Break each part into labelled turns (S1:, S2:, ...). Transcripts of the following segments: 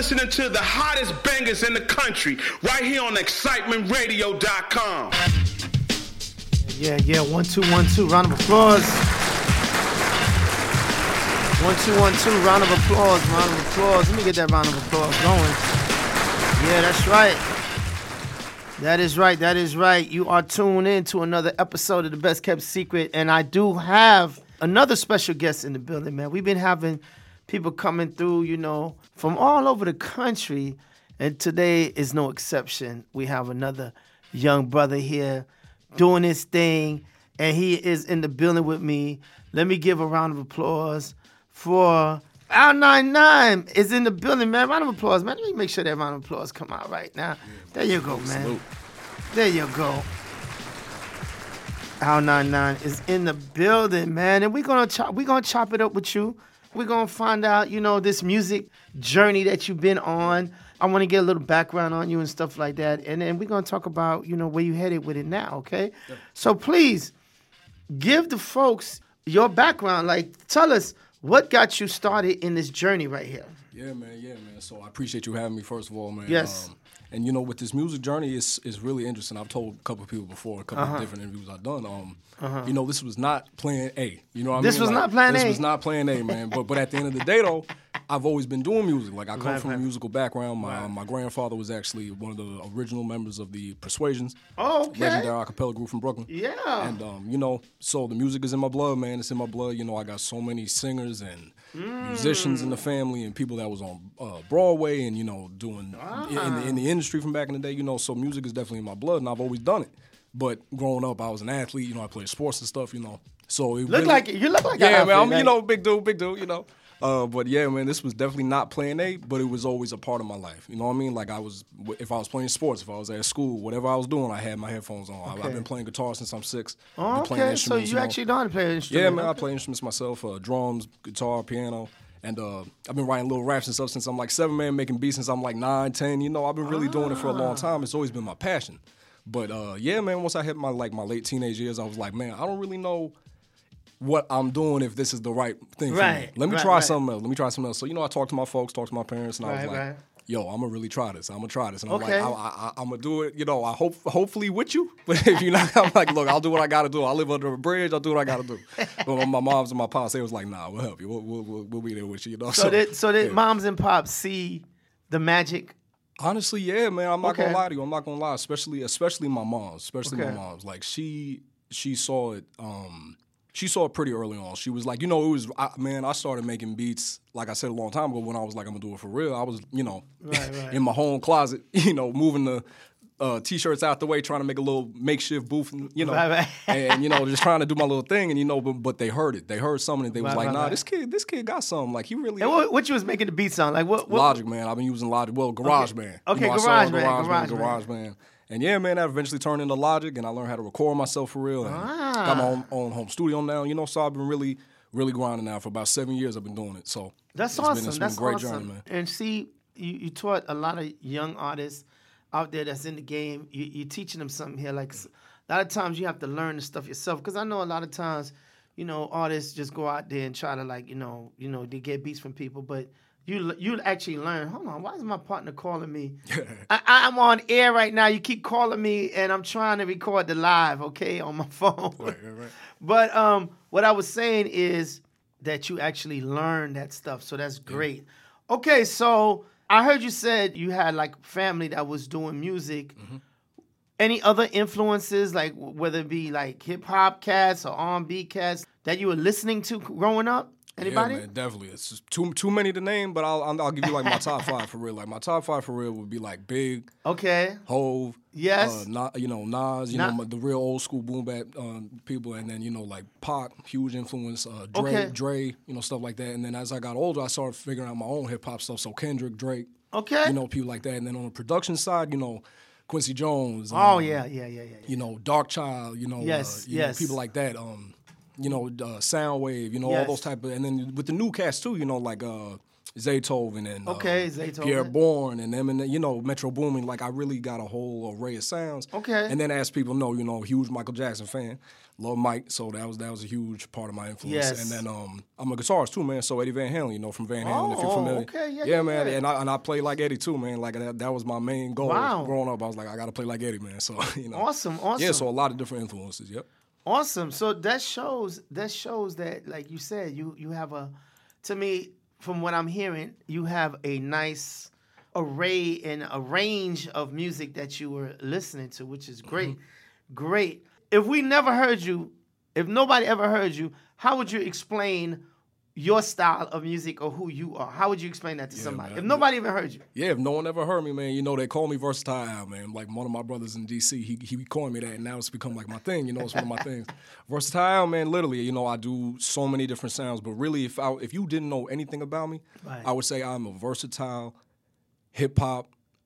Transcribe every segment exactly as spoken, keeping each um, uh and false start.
S1: listening to the hottest bangers in the country right here on excitement radio dot com.
S2: Yeah, yeah, one, two, one, two, round of applause. One, two, one, two, round of applause, round of applause. Let me get that round of applause going. Yeah, that's right. That is right, that is right. You are tuned in to another episode of The Best Kept Secret, and I do have another special guest in the building, man. We've been having people coming through, you know, from all over the country, and today is no exception. We have another young brother here doing his thing, and he is in the building with me. Let me give a round of applause for Al ninety-nine is in the building, man. Round of applause, man. Let me make sure that round of applause come out right now. There you go, man. There you go. Al ninety-nine is in the building, man, and we're gonna chop. We're gonna chop it up with you. We're gonna find out, you know, this music journey that you've been on. I want to get a little background on you and stuff like that, and then we're gonna talk about, you know, where you headed with it now. Okay, yep. So please give the folks your background. Like, tell us what got you started in this journey right here.
S3: Yeah, man. Yeah, man. So I appreciate you having me, first of all, man.
S2: Yes. Um,
S3: and, you know, with this music journey, it's, it's really interesting. I've told a couple of people before, a couple
S2: uh-huh.
S3: of different interviews I've done. Um,
S2: uh-huh.
S3: You know, this was not plan A. You know what I
S2: this
S3: mean?
S2: was
S3: like,
S2: not plan
S3: this
S2: A.
S3: This was not plan A, man. but but at the end of the day, though, I've always been doing music. Like, I come
S2: right,
S3: from
S2: right.
S3: a musical background. My
S2: right.
S3: my grandfather was actually one of the original members of the Persuasions.
S2: Oh, okay.
S3: Legendary a cappella group from Brooklyn.
S2: Yeah.
S3: And, um, you know, so the music is in my blood, man. It's in my blood. You know, I got so many singers and mm. musicians in the family and people that was on uh, Broadway and, you know, doing
S2: ah.
S3: in, in, the, in the industry from back in the day, you know, so music is definitely in my blood, and I've always done it. But growing up, I was an athlete, you know, I played sports and stuff, you know. So it
S2: look
S3: really,
S2: like you look like
S3: yeah,
S2: an
S3: man, I'm,
S2: athlete,
S3: you know, big dude, big dude, you know. Uh, but yeah, man, this was definitely not plan A, but it was always a part of my life. You know what I mean? Like I was, if I was playing sports, if I was at school, whatever I was doing, I had my headphones on.
S2: Okay.
S3: I, I've been playing guitar since I'm six.
S2: Oh,
S3: been playing
S2: okay, so
S3: instruments,
S2: you
S3: you know.
S2: actually know how to play an instrument.
S3: Yeah, man,
S2: okay.
S3: I play instruments myself, uh, drums, guitar, piano. And uh, I've been writing little raps and stuff since I'm like seven, man, making beats since I'm like nine, ten. You know, I've been really ah. doing it for a long time. It's always been my passion. But uh, yeah, man, once I hit my like my late teenage years, I was like, man, I don't really know what I'm doing if this is the right thing
S2: right,
S3: for me. Let me
S2: right,
S3: try
S2: right.
S3: something else. Let me try something else. So, you know, I talked to my folks, talked to my parents, and I
S2: right,
S3: was like,
S2: right.
S3: yo, I'm going to really try this. I'm going to try this. And I'm
S2: okay.
S3: like, I, I, I'm going to do it, you know, I hope, hopefully with you. But if you're not, I'm like, look, I'll do what I got to do. I live under a bridge. I'll do what I got to do. But my, my moms and my pops, they was like, nah, we'll help you. We'll, we'll, we'll, we'll be there with you, you know.
S2: So, so did, so did yeah. moms and pops see the magic?
S3: Honestly, yeah, man. I'm not
S2: okay.
S3: gonna lie to you. I'm not gonna lie, especially especially my mom, especially
S2: okay.
S3: my mom's. Like she she saw it. Um, she saw it pretty early on. She was like, you know, it was I, man. I started making beats, like I said a long time ago, when I was like, I'm gonna do it for real. I was, you know,
S2: right, right.
S3: in my home closet, you know, moving the uh, t-shirts out the way, trying to make a little makeshift booth, you know,
S2: right, right.
S3: and you know, just trying to do my little thing. And you know, but, but they heard it. They heard something. And they was
S2: right,
S3: like,
S2: right,
S3: nah,
S2: right.
S3: this kid, this kid got something. Like he really.
S2: And what, what you was making the beats on? Like what? what
S3: Logic, man. I've been using Logic. Well, GarageBand.
S2: Okay, okay
S3: you know,
S2: GarageBand,
S3: GarageBand,
S2: GarageBand.
S3: GarageBand. And yeah, man, that eventually turned into Logic, and I learned how to record myself for real. And
S2: ah.
S3: got my own, own home studio now, you know. So I've been really, really grinding now for about seven years. I've been doing it. So
S2: that's
S3: it's
S2: awesome.
S3: Been, it's
S2: that's
S3: been a great
S2: awesome.
S3: journey, man.
S2: And see, you, you taught a lot of young artists out there that's in the game. You, you're teaching them something here. Like a lot of times you have to learn the stuff yourself. Because I know a lot of times, you know, artists just go out there and try to like, you know, you know, they get beats from people, but you you actually learn. Hold on, why is my partner calling me? I, I'm on air right now. You keep calling me, and I'm trying to record the live, okay, on my phone.
S3: Right, right, right.
S2: But um, what I was saying is that you actually learn that stuff, so that's great. Yeah. Okay, so I heard you said you had like family that was doing music. Mm-hmm. Any other influences, like whether it be like hip hop cats or R and B cats that you were listening to growing up? Anybody?
S3: Yeah, man, definitely. It's just too too many to name, but I'll I'll give you like my top five for real. Like my top five for real would be like Big,
S2: okay,
S3: Hove,
S2: yes,
S3: uh, Na, you know Nas, you
S2: Na-
S3: know the real old school boom bap um, people, and then you know like Pac, huge influence, uh, Dre,
S2: okay.
S3: Dre, you know stuff like that. And then as I got older, I started figuring out my own hip hop stuff. So Kendrick, Drake,
S2: okay,
S3: you know people like that. And then on the production side, you know Quincy Jones.
S2: Oh
S3: um,
S2: yeah, yeah, yeah, yeah, yeah.
S3: You know Dark Child, you know,
S2: yes,
S3: uh, you
S2: yes,
S3: know, people like that. Um, you know, uh, Soundwave, you know,
S2: yes.
S3: all those type of, and then with the new cast too, you know, like uh, Zaytoven and
S2: okay,
S3: uh,
S2: Zaytoven.
S3: Pierre Bourne and them, and you know Metro Boomin. Like I really got a whole array of sounds.
S2: Okay.
S3: And then as people know, you know, huge Michael Jackson fan, love Mike, so that was that was a huge part of my influence.
S2: Yes.
S3: And then um, I'm a guitarist too, man. So Eddie Van Halen, you know, from Van Halen,
S2: Oh,
S3: if you're familiar.
S2: okay, yeah,
S3: yeah,
S2: yeah,
S3: man.
S2: yeah.
S3: And I and I play like Eddie too, man. Like that, that was my main goal.
S2: Wow.
S3: Growing up, I was like, I gotta play like Eddie, man. So you know.
S2: Awesome, awesome.
S3: Yeah, so a lot of different influences. Yep.
S2: Awesome. So that shows that shows that, like you said, you you have a, to me, from what I'm hearing, you have a nice array and a range of music that you were listening to, which is great. Mm-hmm. Great. If we never heard you, if nobody ever heard you, how would you explain your style of music or who you are? How would you explain that to
S3: Yeah,
S2: somebody?
S3: man.
S2: If nobody even heard you.
S3: Yeah, if no one ever heard me, man, you know, they call me Versatile, man. Like one of my brothers in D C, he he called me that, and now it's become like my thing. You know, it's one of my things. Versatile, man, literally, you know, I do so many different sounds. But really, if I if you didn't know anything about me,
S2: Right.
S3: I would say I'm a versatile hip-hop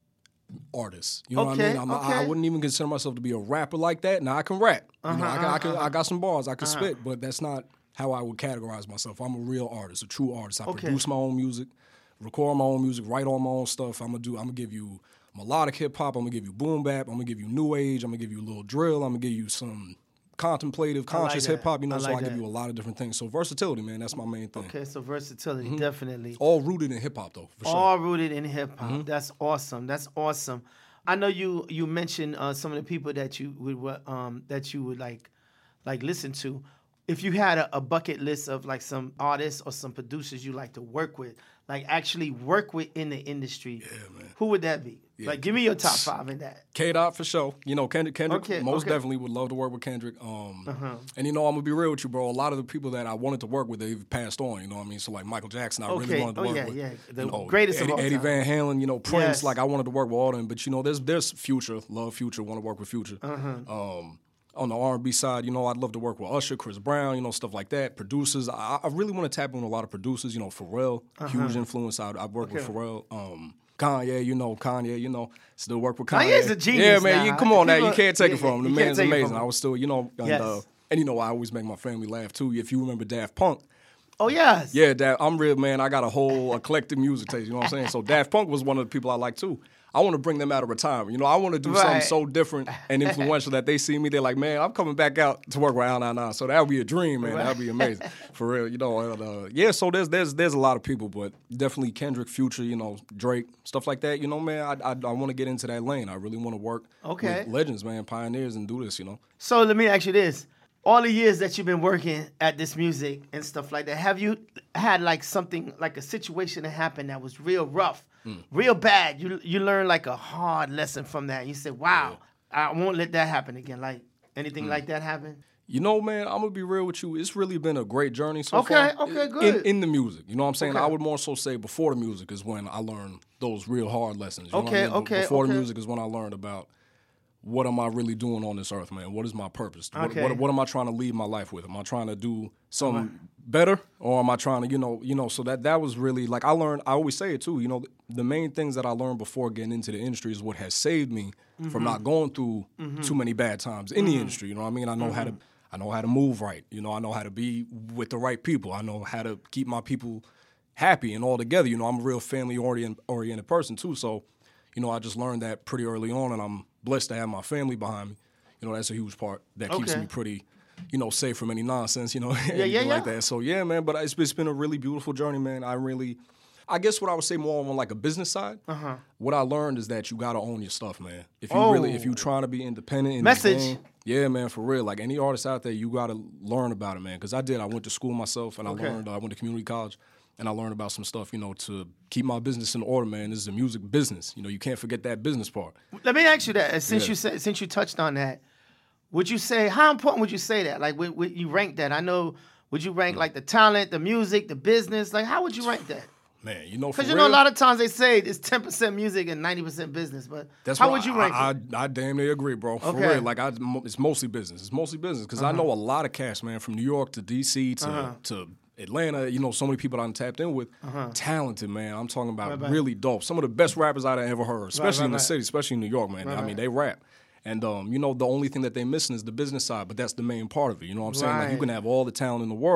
S3: artist. You know what I
S2: Okay,
S3: mean? I'm, I, I
S2: okay.
S3: wouldn't even consider myself to be a rapper like that. Now, I can rap. You know,
S2: Uh-huh,
S3: I, can, I, can,
S2: uh-huh.
S3: I got some bars. I can spit, but that's not how I would categorize myself. I'm a real artist, a true artist. I
S2: Okay.
S3: produce my own music, record my own music, write all my own stuff. I'm gonna do. I'm gonna give you melodic hip hop. I'm gonna give you boom bap. I'm gonna give you new age. I'm gonna give you a little drill. I'm gonna give you some contemplative,
S2: I like
S3: conscious
S2: that.
S3: hip hop. You know,
S2: I
S3: so
S2: like
S3: I give
S2: that.
S3: you a lot of different things. So versatility, man, that's my main thing.
S2: Okay, so versatility,
S3: Mm-hmm.
S2: definitely.
S3: All rooted in hip hop, though, for sure.
S2: All rooted in hip hop.
S3: Mm-hmm.
S2: That's awesome. That's awesome. I know you you mentioned uh, some of the people that you would um, that you would like like listen to. If you had a, a bucket list of like some artists or some producers you like to work with, like actually work with in the industry,
S3: Yeah, man.
S2: who would that be?
S3: Yeah.
S2: Like, give me your top five in that.
S3: K Dot for sure. You know, Kendrick, Kendrick
S2: Okay,
S3: most
S2: okay.
S3: definitely would love to work with Kendrick. Um,
S2: Uh-huh.
S3: And, you know, I'm going to be real with you, bro. A lot of the people that I wanted to work with, they've passed on. You know what I mean? So, like, Michael Jackson, I really
S2: Okay.
S3: wanted to
S2: Oh,
S3: work
S2: yeah,
S3: with.
S2: yeah. The
S3: you know,
S2: greatest of
S3: Eddie,
S2: all
S3: Eddie
S2: time.
S3: Van Halen, you know, Prince.
S2: Yes.
S3: Like, I wanted to work with all of them. But, you know, there's there's Future. Love Future. Want to work with Future.
S2: Uh-huh.
S3: Um, on the R and B side, you know, I'd love to work with Usher, Chris Brown, you know, stuff like that. Producers, I, I really want to tap in a lot of producers. You know, Pharrell, huge influence. I'd, I'd work with
S2: Uh-huh. Okay.
S3: Pharrell. Um, Kanye, you know, Kanye, you know, still work with Kanye.
S2: Kanye's a genius
S3: Yeah, man,
S2: now.
S3: you come on now, you
S2: People-
S3: can't take
S2: yeah,
S3: it from him. The
S2: you can't
S3: man's
S2: take it from
S3: amazing.
S2: him.
S3: I was still, you know, and,
S2: Yes.
S3: uh, and you know, I always make my family laugh too. If you remember Daft Punk,
S2: Oh, yes.
S3: yeah, Daft, I'm real, man. I got a whole eclectic music taste. You know what I'm saying? So Daft Punk was one of the people I like too. I want to bring them out of retirement. You know, I want to do
S2: Right.
S3: something so different and influential that they see me. They're like, man, I'm coming back out to work with Al nine nine. So that would be a dream, man. That would be amazing, for real. You know, and, uh, yeah. So there's there's there's a lot of people, but definitely Kendrick, Future, you know, Drake, stuff like that. You know, man, I I, I want to get into that lane. I really want to work
S2: Okay.
S3: with legends, man, pioneers, and do this. You know.
S2: So let me ask you this. All the years that you've been working at this music and stuff like that, have you had like something, like a situation that happened that was real rough,
S3: Mm.
S2: real bad? You you learned like a hard lesson from that. You said, wow, I won't let that happen again. Like anything
S3: Mm.
S2: like that happen?
S3: You know, man, I'm gonna be real with you. It's really been a great journey so
S2: Okay,
S3: far.
S2: okay,
S3: In-
S2: good.
S3: In, in the music, you know what I'm saying?
S2: Okay.
S3: I would more so say before the music is when I learned those real hard lessons. You know what
S2: Okay,
S3: I mean?
S2: okay,
S3: Before
S2: okay.
S3: the music is when I learned about what am I really doing on this earth, man? What is my purpose? What,
S2: Okay.
S3: what, what am I trying to lead my life with? Am I trying to do something better, or am I trying to, you know, you know? So that that was really like I learned. I always say it too. You know, the main things that I learned before getting into the industry is what has saved me
S2: Mm-hmm.
S3: from not going through too many bad times in the industry. You know what I mean? I know how to. I know how to move right. You know, I know how to be with the right people. I know how to keep my people happy and all together. You know, I'm a real family oriented oriented person too. So, you know, I just learned that pretty early on, and I'm blessed to have my family behind me. You know, that's a huge part that keeps
S2: Okay.
S3: me pretty, you know, safe from any nonsense, you know,
S2: yeah,
S3: anything like
S2: yeah.
S3: that. So, yeah, man, but it's, it's been a really beautiful journey, man. I really, I guess what I would say more on like a business side, uh-huh. what I learned is that you got to own your stuff, man. If you really, if
S2: Oh.
S3: you're trying to be independent in
S2: Message.
S3: the game, yeah, man, for real. Like any artist out there, you got to learn about it, man. Because I did. I went to school myself, and I
S2: Okay.
S3: learned. I went to community college, and I learned about some stuff, you know, to keep my business in order, man. This is a music business. You know, you can't forget that business part.
S2: Let me ask you that. uh, Since
S3: Yeah.
S2: you said, since you touched on that, would you say how important would you say that? Like, would, would you rank that? I know. Would you rank like the talent, the music, the business? Like, how would you rank that?
S3: Man, you know, for
S2: Because you
S3: real,
S2: know, a lot of times they say it's ten percent music and ninety percent business. But
S3: That's
S2: how
S3: why
S2: would you
S3: I,
S2: rank
S3: I,
S2: it?
S3: I, I damn near agree, bro. For
S2: Okay. Uh-huh.
S3: real, like I, it's mostly business. It's mostly business because I know a lot of cats, man, from New York to D C to to Atlanta. You know, so many people I'm tapped in with, talented, man. I'm talking about
S2: Uh-huh. Right, right.
S3: really dope. Some of the best rappers I've ever heard, especially
S2: right,
S3: in the
S2: right.
S3: city, especially in New York, man. I
S2: right.
S3: mean, they rap. And, um, you know, the only thing that they're missing is the business side, but that's the main part of it. You know what I'm saying? Like, you
S2: Right.
S3: can have all the talent in the world,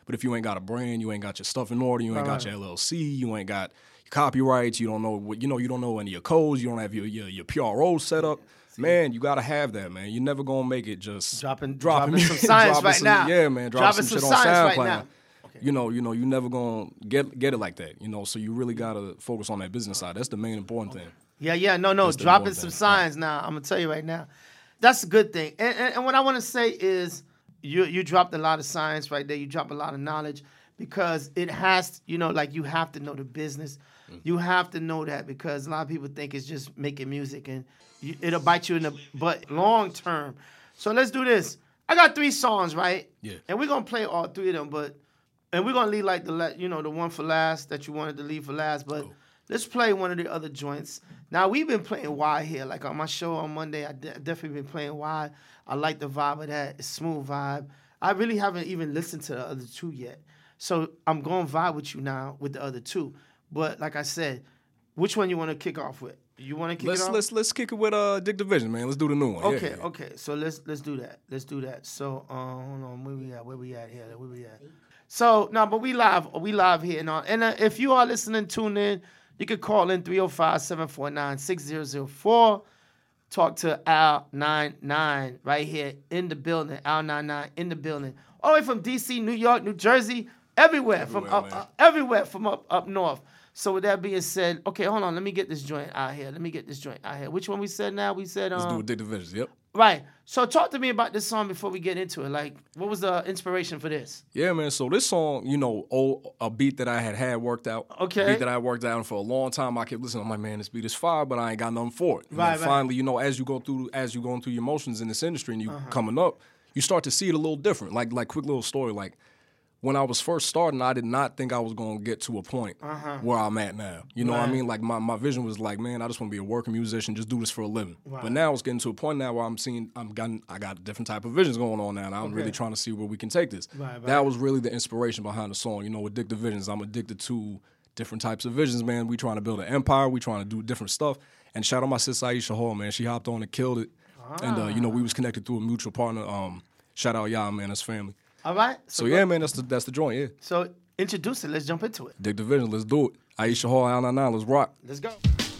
S3: But if you ain't got a brand, you ain't got your stuff in order, you ain't
S2: Right,
S3: got
S2: right.
S3: your L L C, you ain't got your copyrights, you don't know what you know, you don't know any of your codes, you don't have your your, your P R O set up. Man, you gotta have that, man. You're never gonna make it just
S2: Dropping,
S3: dropping,
S2: dropping some science
S3: dropping
S2: right
S3: some-
S2: now.
S3: Yeah, man, dropping,
S2: Dropping
S3: some,
S2: some
S3: shit on
S2: science right
S3: SoundCloud.
S2: now.
S3: You know, you know, you never gonna get get it like that. You know, so you really gotta focus on that business side. That's the main important thing.
S2: Yeah, yeah, no, no,
S3: That's the
S2: dropping
S3: important
S2: some
S3: thing.
S2: signs now. I'm gonna tell you right now, that's a good thing. And and, and what I want to say is, you you dropped a lot of science right there. You dropped a lot of knowledge because it has, you know, like you have to know the business.
S3: Mm.
S2: You have to know that because a lot of people think it's just making music and you, it'll bite you in the butt long term. So let's do this. I got three songs, right?
S3: Yeah.
S2: And we're gonna play all three of them, but and we're gonna leave like the la- you know the one for last that you wanted to leave for last, but.
S3: Cool.
S2: Let's play one of the other joints. Now, we've been playing Y here. Like on my show on Monday, I de- definitely been playing Y. I like the vibe of that. It's smooth vibe. I really haven't even listened to the other two yet. So I'm going to vibe with you now with the other two. But like I said, which one you want to kick off with? You want to kick
S3: Let's
S2: it off?
S3: let's let's kick it with uh Dick Division, man. Let's do the new one. Yeah,
S2: Okay,
S3: yeah.
S2: okay. So let's let's do that. Let's do that. So um, hold on, where we at? Where we at here? Where we at? So no, but we live. We live here now. And uh, if you are listening, tune in. You can call in three oh five, seven four nine, six zero zero four. Talk to Al ninety-nine right here in the building. Al ninety-nine in the building. All the way from D C, New York, New Jersey, everywhere, from
S3: Everywhere,
S2: up,
S3: man.
S2: uh, everywhere from up up north. So with that being said, okay, hold on. Let me get this joint out here. Let me get this joint out here. Which one we said now? We said um,
S3: Let's do with Dick Division. Yep.
S2: right. So talk to me about this song before we get into it. Like, what was the inspiration for this?
S3: Yeah, man. So this song, you know, old, a beat that I had had worked out.
S2: Okay.
S3: Beat that I worked out for a long time. I kept listening. I'm like, man, this beat is fire, but I ain't got nothing for it. And
S2: Right,
S3: then
S2: right.
S3: finally, you know, as you go through, as you going through your motions in this industry and you
S2: Uh-huh.
S3: coming up, you start to see it a little different. Like, like quick little story. Like when I was first starting, I did not think I was gonna get to a point
S2: Uh-huh.
S3: where I'm at now. You know what I
S2: Right.
S3: mean? Like my, my vision was like, man, I just want to be a working musician, just do this for a living. But now it's getting to a point now where I'm seeing I'm gotten I got a different type of visions going on now, and I'm
S2: Okay.
S3: really trying to see where we can take this.
S2: Right, right.
S3: That was really the inspiration behind the song. You know, with Dick the Visions, I'm addicted to different types of visions, man. We trying to build an empire. We trying to do different stuff. And shout out my sister Aisha Hall, man. She hopped on and killed it. And uh, you know, we was connected through a mutual partner. Um, shout out y'all, man. That's family.
S2: All right.
S3: So yeah, man, that's the that's the joint. Yeah,
S2: So introduce it. Let's jump into it.
S3: Dick Division. Let's do it. Aisha Hall, Al nine nine. Let's rock.
S2: Let's go.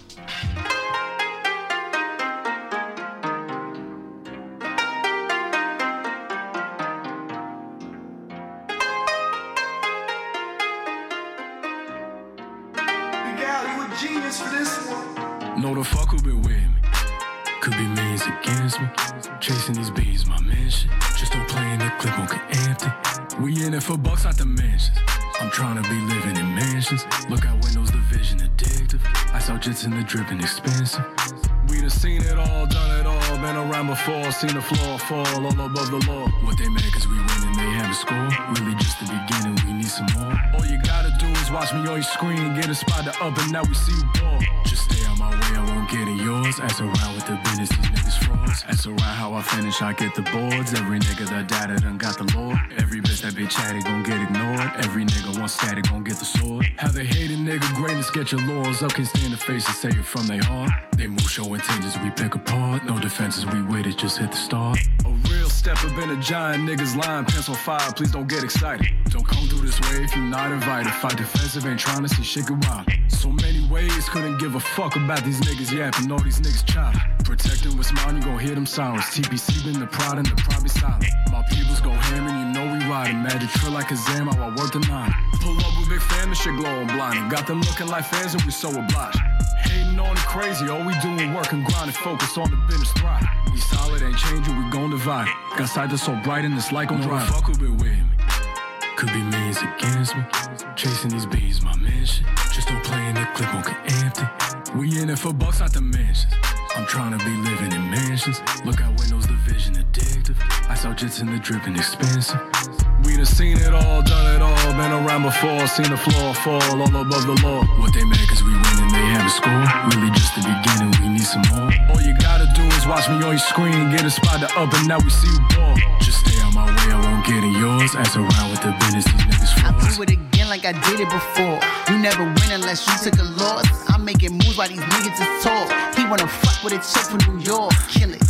S4: Miguel, you a genius for this one.
S5: Know the fuck who been with me. Could be means against me. Chasing these bees, my mission. Just don't play in the clip, won't get empty. We in it for bucks, not dimensions. I'm trying to be living in mansions. Look out windows, the vision addictive. I saw jets in the dripping expensive. We done seen it all, done it all. Been around before, seen the floor fall all above the law. What they mad cause we winning, they haven't scored. Really just the beginning, we need some more. All you gotta do is watch me on your screen. Get inspired to up and now we see you ball. Just stay on my way, I won't get in yours. Ask around with the business, these niggas frauds. Ask around how I finish, I get the boards. Every nigga that died, done got the Lord. Every bitch that bitch chatty gon' get ignored. Every nigga want static gon' get the sword. How they hate a nigga, greatness get your laws up. Can't stand the face and say it from they heart. They move show intentions, we pick apart. No defenses, we with it, just hit the start. A real step up in a giant niggas line, pants on fire, please don't get excited. Don't come through this way if you're not invited. Fight defensive, ain't trying to see shit go wild. So many ways, couldn't give a fuck about these niggas yapping, all these niggas chop. Protecting what's mine, you gon' hear them sirens. T P C been the pride and the pride be silent. My peoples go ham and you know we riding. Magic trill like a Zam, how I work the nine. Pull up with big fan, the shit glowing blinding. Got them looking like fans and we so obliged. Hating on it crazy, all we doing work and grind and focus on the business thrive. We solid, ain't changing, we gon' divide. Got sight that's so bright and it's like I'm driving. Fuck who been with me. Could be means against me. Chasing these bees, my mission. Just don't play in the clip, won't get empty. We in it for bucks, not dimensions. I'm trying to be living in mansions. Look out windows, the vision addictive. I saw jets in the dripping expensive. We done seen it all, done it all. Been around before, seen the floor fall all above the law. What they mad cause we winning, they haven't scored. Really just the beginning, we need some more. All you gotta do is watch me on your screen. Get inspired to up and now we see you ball. Just stay on my way, I won't get in yours. Ask around with the business, these niggas
S6: I'll
S5: frauds.
S6: do it again like I did it before. You never win unless you took a loss. I'm making moves while these niggas is tall. He wanna fuck with a chick from New York, kill it.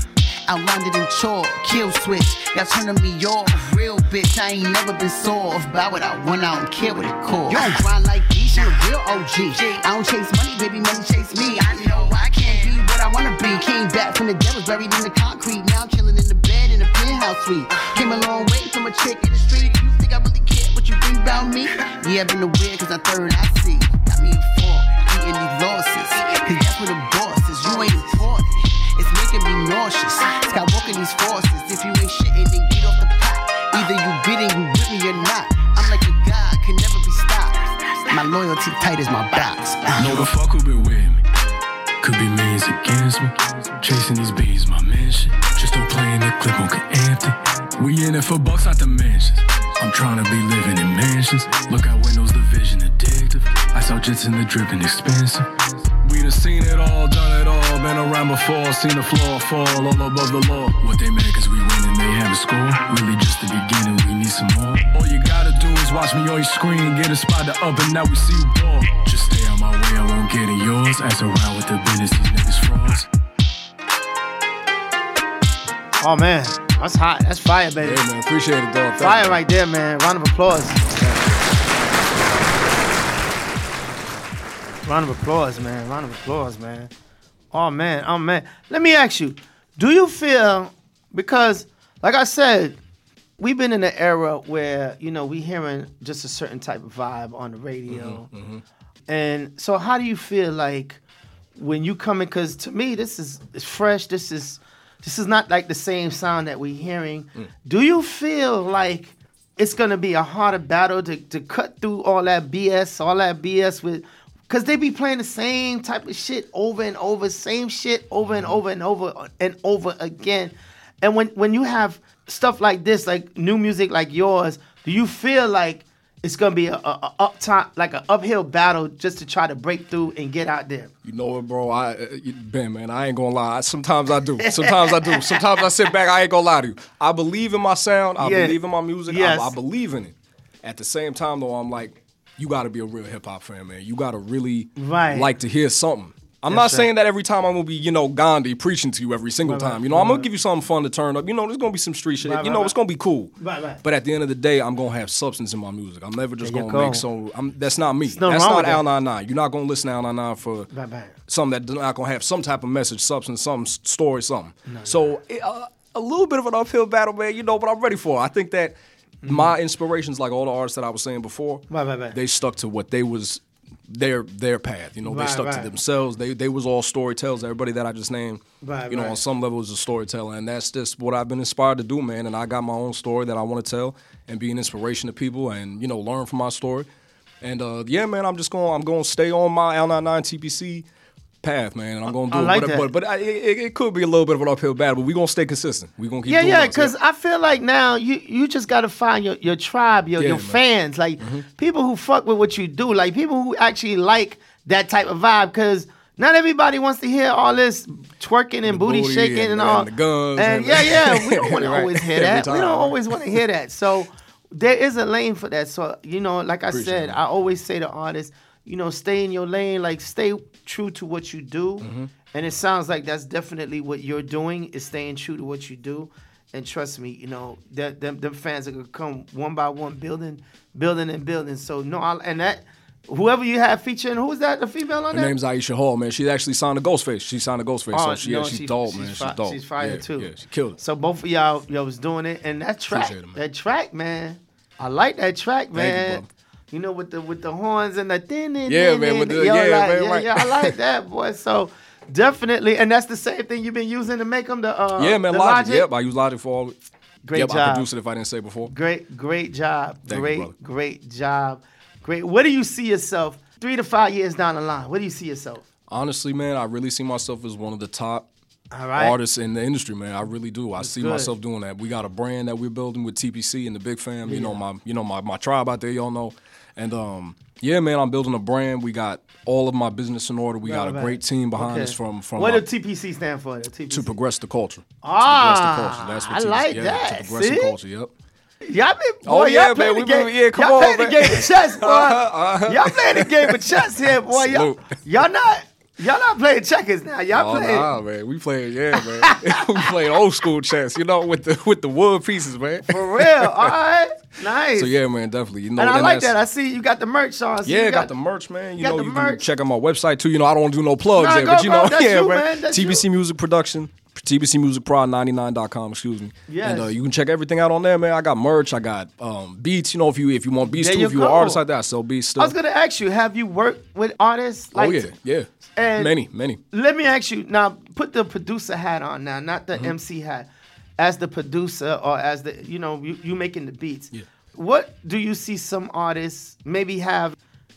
S6: outlined it in chalk, kill switch. Y'all turning me off, real bitch. I ain't never been soft. Buy what I want, I don't care what it costs. You don't grind like these, you a real O G. I don't chase money, baby, money chase me. I know I can't be what I wanna be. Came back from the dead, was buried in the concrete. Now I'm chilling in the bed in a penthouse suite. Came a long way from a chick in the street. You think I really care what you think about me? Yeah, I've been aware cause I third I see. Got me a fork, eating these losses. Cause that's what the boss is, you ain't important. It's making me nauseous. Stop walking these forces. If you ain't shitting, then get off the pot. Either you bidding, you with me or not. I'm like a god, can never be stopped. My loyalty tight as my box.
S5: Know the fuck who been with me. Could be millions against me. Chasing these bees, my mission. Just don't play in the clip on empty. We in it for bucks, not the mentions. I'm trying to be living in mansions. Look out windows, the vision addictive. I saw jets in the dripping expensive. We done seen it all, done it all. Been around before, seen the floor fall all above the law. What they mad cause we win and they haven't scored. Really just the beginning, we need some more. All you gotta do is watch me on your screen. Get a spot to up and now we see you ball. Just stay on my way, I won't get in yours. Ask around with the business, these niggas frauds.
S2: Oh man, that's hot. That's fire, baby.
S3: Yeah, man, appreciate it, dog. Thank
S2: Fire
S3: you.
S2: right there, man. Round of applause. Round of applause, man. Round of applause, man. Oh man, oh man. Let me ask you, do you feel, because like I said, we've been in an era where, you know, we hearing just a certain type of vibe on the radio.
S3: Mm-hmm, mm-hmm.
S2: And so how do you feel like when you come in, because to me this is it's fresh, this is this is not like the same sound that we're hearing. Mm. Do you feel like it's gonna be a harder battle to, to cut through all that B S, all that B S with, because they be playing the same type of shit over and over, same shit over and over and over and over again. And when, when you have stuff like this, like new music like yours, do you feel like it's gonna be a, a, a up top, like an uphill battle just to try to break through and get out there?
S3: You know what, bro? I uh, Ben, man, I ain't gonna lie. Sometimes I do. Sometimes I do. Sometimes I sit back. I ain't gonna lie to you. I believe in my sound. I
S2: Yeah.
S3: believe in my music.
S2: Yes.
S3: I, I believe in it. At the same time, though, I'm like, you got to be a real hip hop fan, man. You got to really
S2: Right.
S3: like to hear something. I'm
S2: That's
S3: not saying
S2: right.
S3: that every time I'm gonna be, you know, Gandhi preaching to you every single
S2: Right,
S3: time.
S2: right,
S3: You know, I'm
S2: right.
S3: gonna give you something fun to turn up. You know, there's gonna be some street shit.
S2: Right,
S3: you
S2: right,
S3: know,
S2: right.
S3: it's gonna be cool.
S2: Right, right.
S3: But at the end of the day, I'm gonna have substance in my music. I'm never just
S2: There you
S3: gonna
S2: go.
S3: make so. I'm, that's not me.
S2: nothing
S3: That's
S2: wrong
S3: not
S2: with that.
S3: Al ninety-nine. You're not gonna listen to Al ninety-nine for
S2: Right, right.
S3: something that's not gonna have some type of message, substance, some s- story, something. So it, uh, a little bit of an uphill battle, man. You know, but I'm ready for it. I think that my inspirations, like all the artists that I was saying before,
S2: Right, right, right.
S3: they stuck to what they was their their path. You know,
S2: Right,
S3: they stuck
S2: right.
S3: to themselves. They they was all storytellers. Everybody that I just named,
S2: Right,
S3: you know,
S2: right.
S3: on some level is a storyteller, and that's just what I've been inspired to do, man. And I got my own story that I want to tell and be an inspiration to people, and you know, learn from my story. And uh, yeah, man, I'm just going. I'm going to stay on my L ninety-nine T P C path, man, and I'm going to do
S2: I
S3: it.
S2: like
S3: but
S2: that.
S3: but, but I, it, it could be a little bit of an uphill battle, but we're gonna stay consistent. We're gonna keep
S2: Yeah,
S3: doing
S2: yeah,
S3: us,
S2: because I feel like now you you just got to find your, your tribe, your,
S3: Yeah,
S2: your
S3: man. Mm-hmm.
S2: fans, like people who fuck with what you do, like people who actually like that type of vibe, because not everybody wants to hear all this twerking and
S3: The
S2: booty,
S3: booty
S2: shaking and,
S3: and-
S2: all.
S3: and the guns
S2: And
S3: and-
S2: yeah, yeah, we don't want to
S3: Right.
S2: always hear
S3: Every
S2: that. We
S3: time,
S2: don't
S3: right.
S2: always want to hear that. So there is a lane for that. So, you know, like I
S3: Appreciate
S2: said,
S3: it.
S2: I always say to artists, you know, stay in your lane, like stay true to what you do.
S3: Mm-hmm.
S2: And it sounds like that's definitely what you're doing, is staying true to what you do. And trust me, you know, that them, them fans are gonna come one by one, building, building and building. So no, I, and that whoever you have featuring, who's that? The female on
S3: Her
S2: that?
S3: name's Aisha Hall, man. She actually signed a Ghostface. She signed a Ghostface, so she, yeah,
S2: no,
S3: she's
S2: she-
S3: dope,
S2: she's
S3: man.
S2: fi-
S3: she's dope.
S2: She's fire
S3: yeah,
S2: too.
S3: Yeah, she killed it.
S2: So both of y'all, y'all was doing it, and that track,
S3: Appreciate it, man.
S2: that track, man, I like that track,
S3: you,
S2: man.
S3: bro.
S2: You know, with the with the horns and the thin,
S3: Yeah, man, with the-
S2: yo,
S3: yeah,
S2: like,
S3: man,
S2: yeah,
S3: right.
S2: yeah, I like that, boy. So definitely, and that's the same thing you've been using to make them the uh,
S3: Yeah, man,
S2: the
S3: Logic. Yep, I use Logic for all.
S2: Great
S3: yep, I
S2: job.
S3: produced it if I didn't say before.
S2: Great, great job.
S3: Thank you,
S2: great,
S3: brother.
S2: great job. Great. Where do you see yourself three to five years down the line? Where do you see yourself?
S3: Honestly, man, I really see myself as one of the top
S2: All right.
S3: artists in the industry, man. I really do. I see
S2: good.
S3: myself doing that. We got a brand that we're building with T P C and the Big Fam. You know my, you know my my tribe out there. Y'all know, and um, yeah, man, I'm building a brand. We got all of my business in order. We got a
S2: Right,
S3: great
S2: right.
S3: team behind
S2: Okay.
S3: us from from
S2: What
S3: my-
S2: does T P C stand for? The T P C?
S3: to progress the culture.
S2: Ah,
S3: to progress the culture. That's what
S2: I
S3: T P C
S2: like
S3: yeah,
S2: that.
S3: To progress
S2: See?
S3: the culture. Yep.
S2: Y'all been, boy,
S3: Oh, yeah,
S2: y'all playing
S3: man,
S2: the
S3: we
S2: game.
S3: been- yeah, come
S2: y'all
S3: on,
S2: playing the
S3: man.
S2: game of chess, boy.
S3: Uh-huh, uh-huh.
S2: Y'all playing the game of chess here, boy. Y'all,
S3: Salute.
S2: y'all not, Y'all not playing checkers now. Y'all
S3: Oh,
S2: playing.
S3: nah, man. We playing, yeah, man. we playing old school chess, you know, with the with the wood pieces, man.
S2: For real. All right. Nice.
S3: So yeah, man, definitely. You know,
S2: and I
S3: then
S2: like
S3: that's-
S2: that. I see you got the merch on.
S3: Yeah, got, got the merch, man. You
S2: got
S3: know,
S2: the
S3: you
S2: merch.
S3: can check out my website too. You know, I don't want to do no plugs
S2: Nah,
S3: there,
S2: go,
S3: but you
S2: bro.
S3: know,
S2: That's
S3: yeah,
S2: you,
S3: man.
S2: man. That's
S3: T B C
S2: you.
S3: Music Production, T B C Music Prod ninety-nine dot com, excuse me.
S2: Yes.
S3: And uh, you can check everything out on there, man. I got merch, I got um, beats. You know, if you if you want beats
S2: There
S3: too,
S2: you
S3: if you're an
S2: go.
S3: artist like that, I sell beats still.
S2: I was gonna ask you, have you worked with artists? Like,
S3: oh yeah, yeah.
S2: and
S3: many, many.
S2: Let me ask you now. Put the producer hat on now, not
S3: Mm-hmm.
S2: the M C hat. As the producer or as the you know you, you making the beats.
S3: Yeah.
S2: What do you see some artists maybe have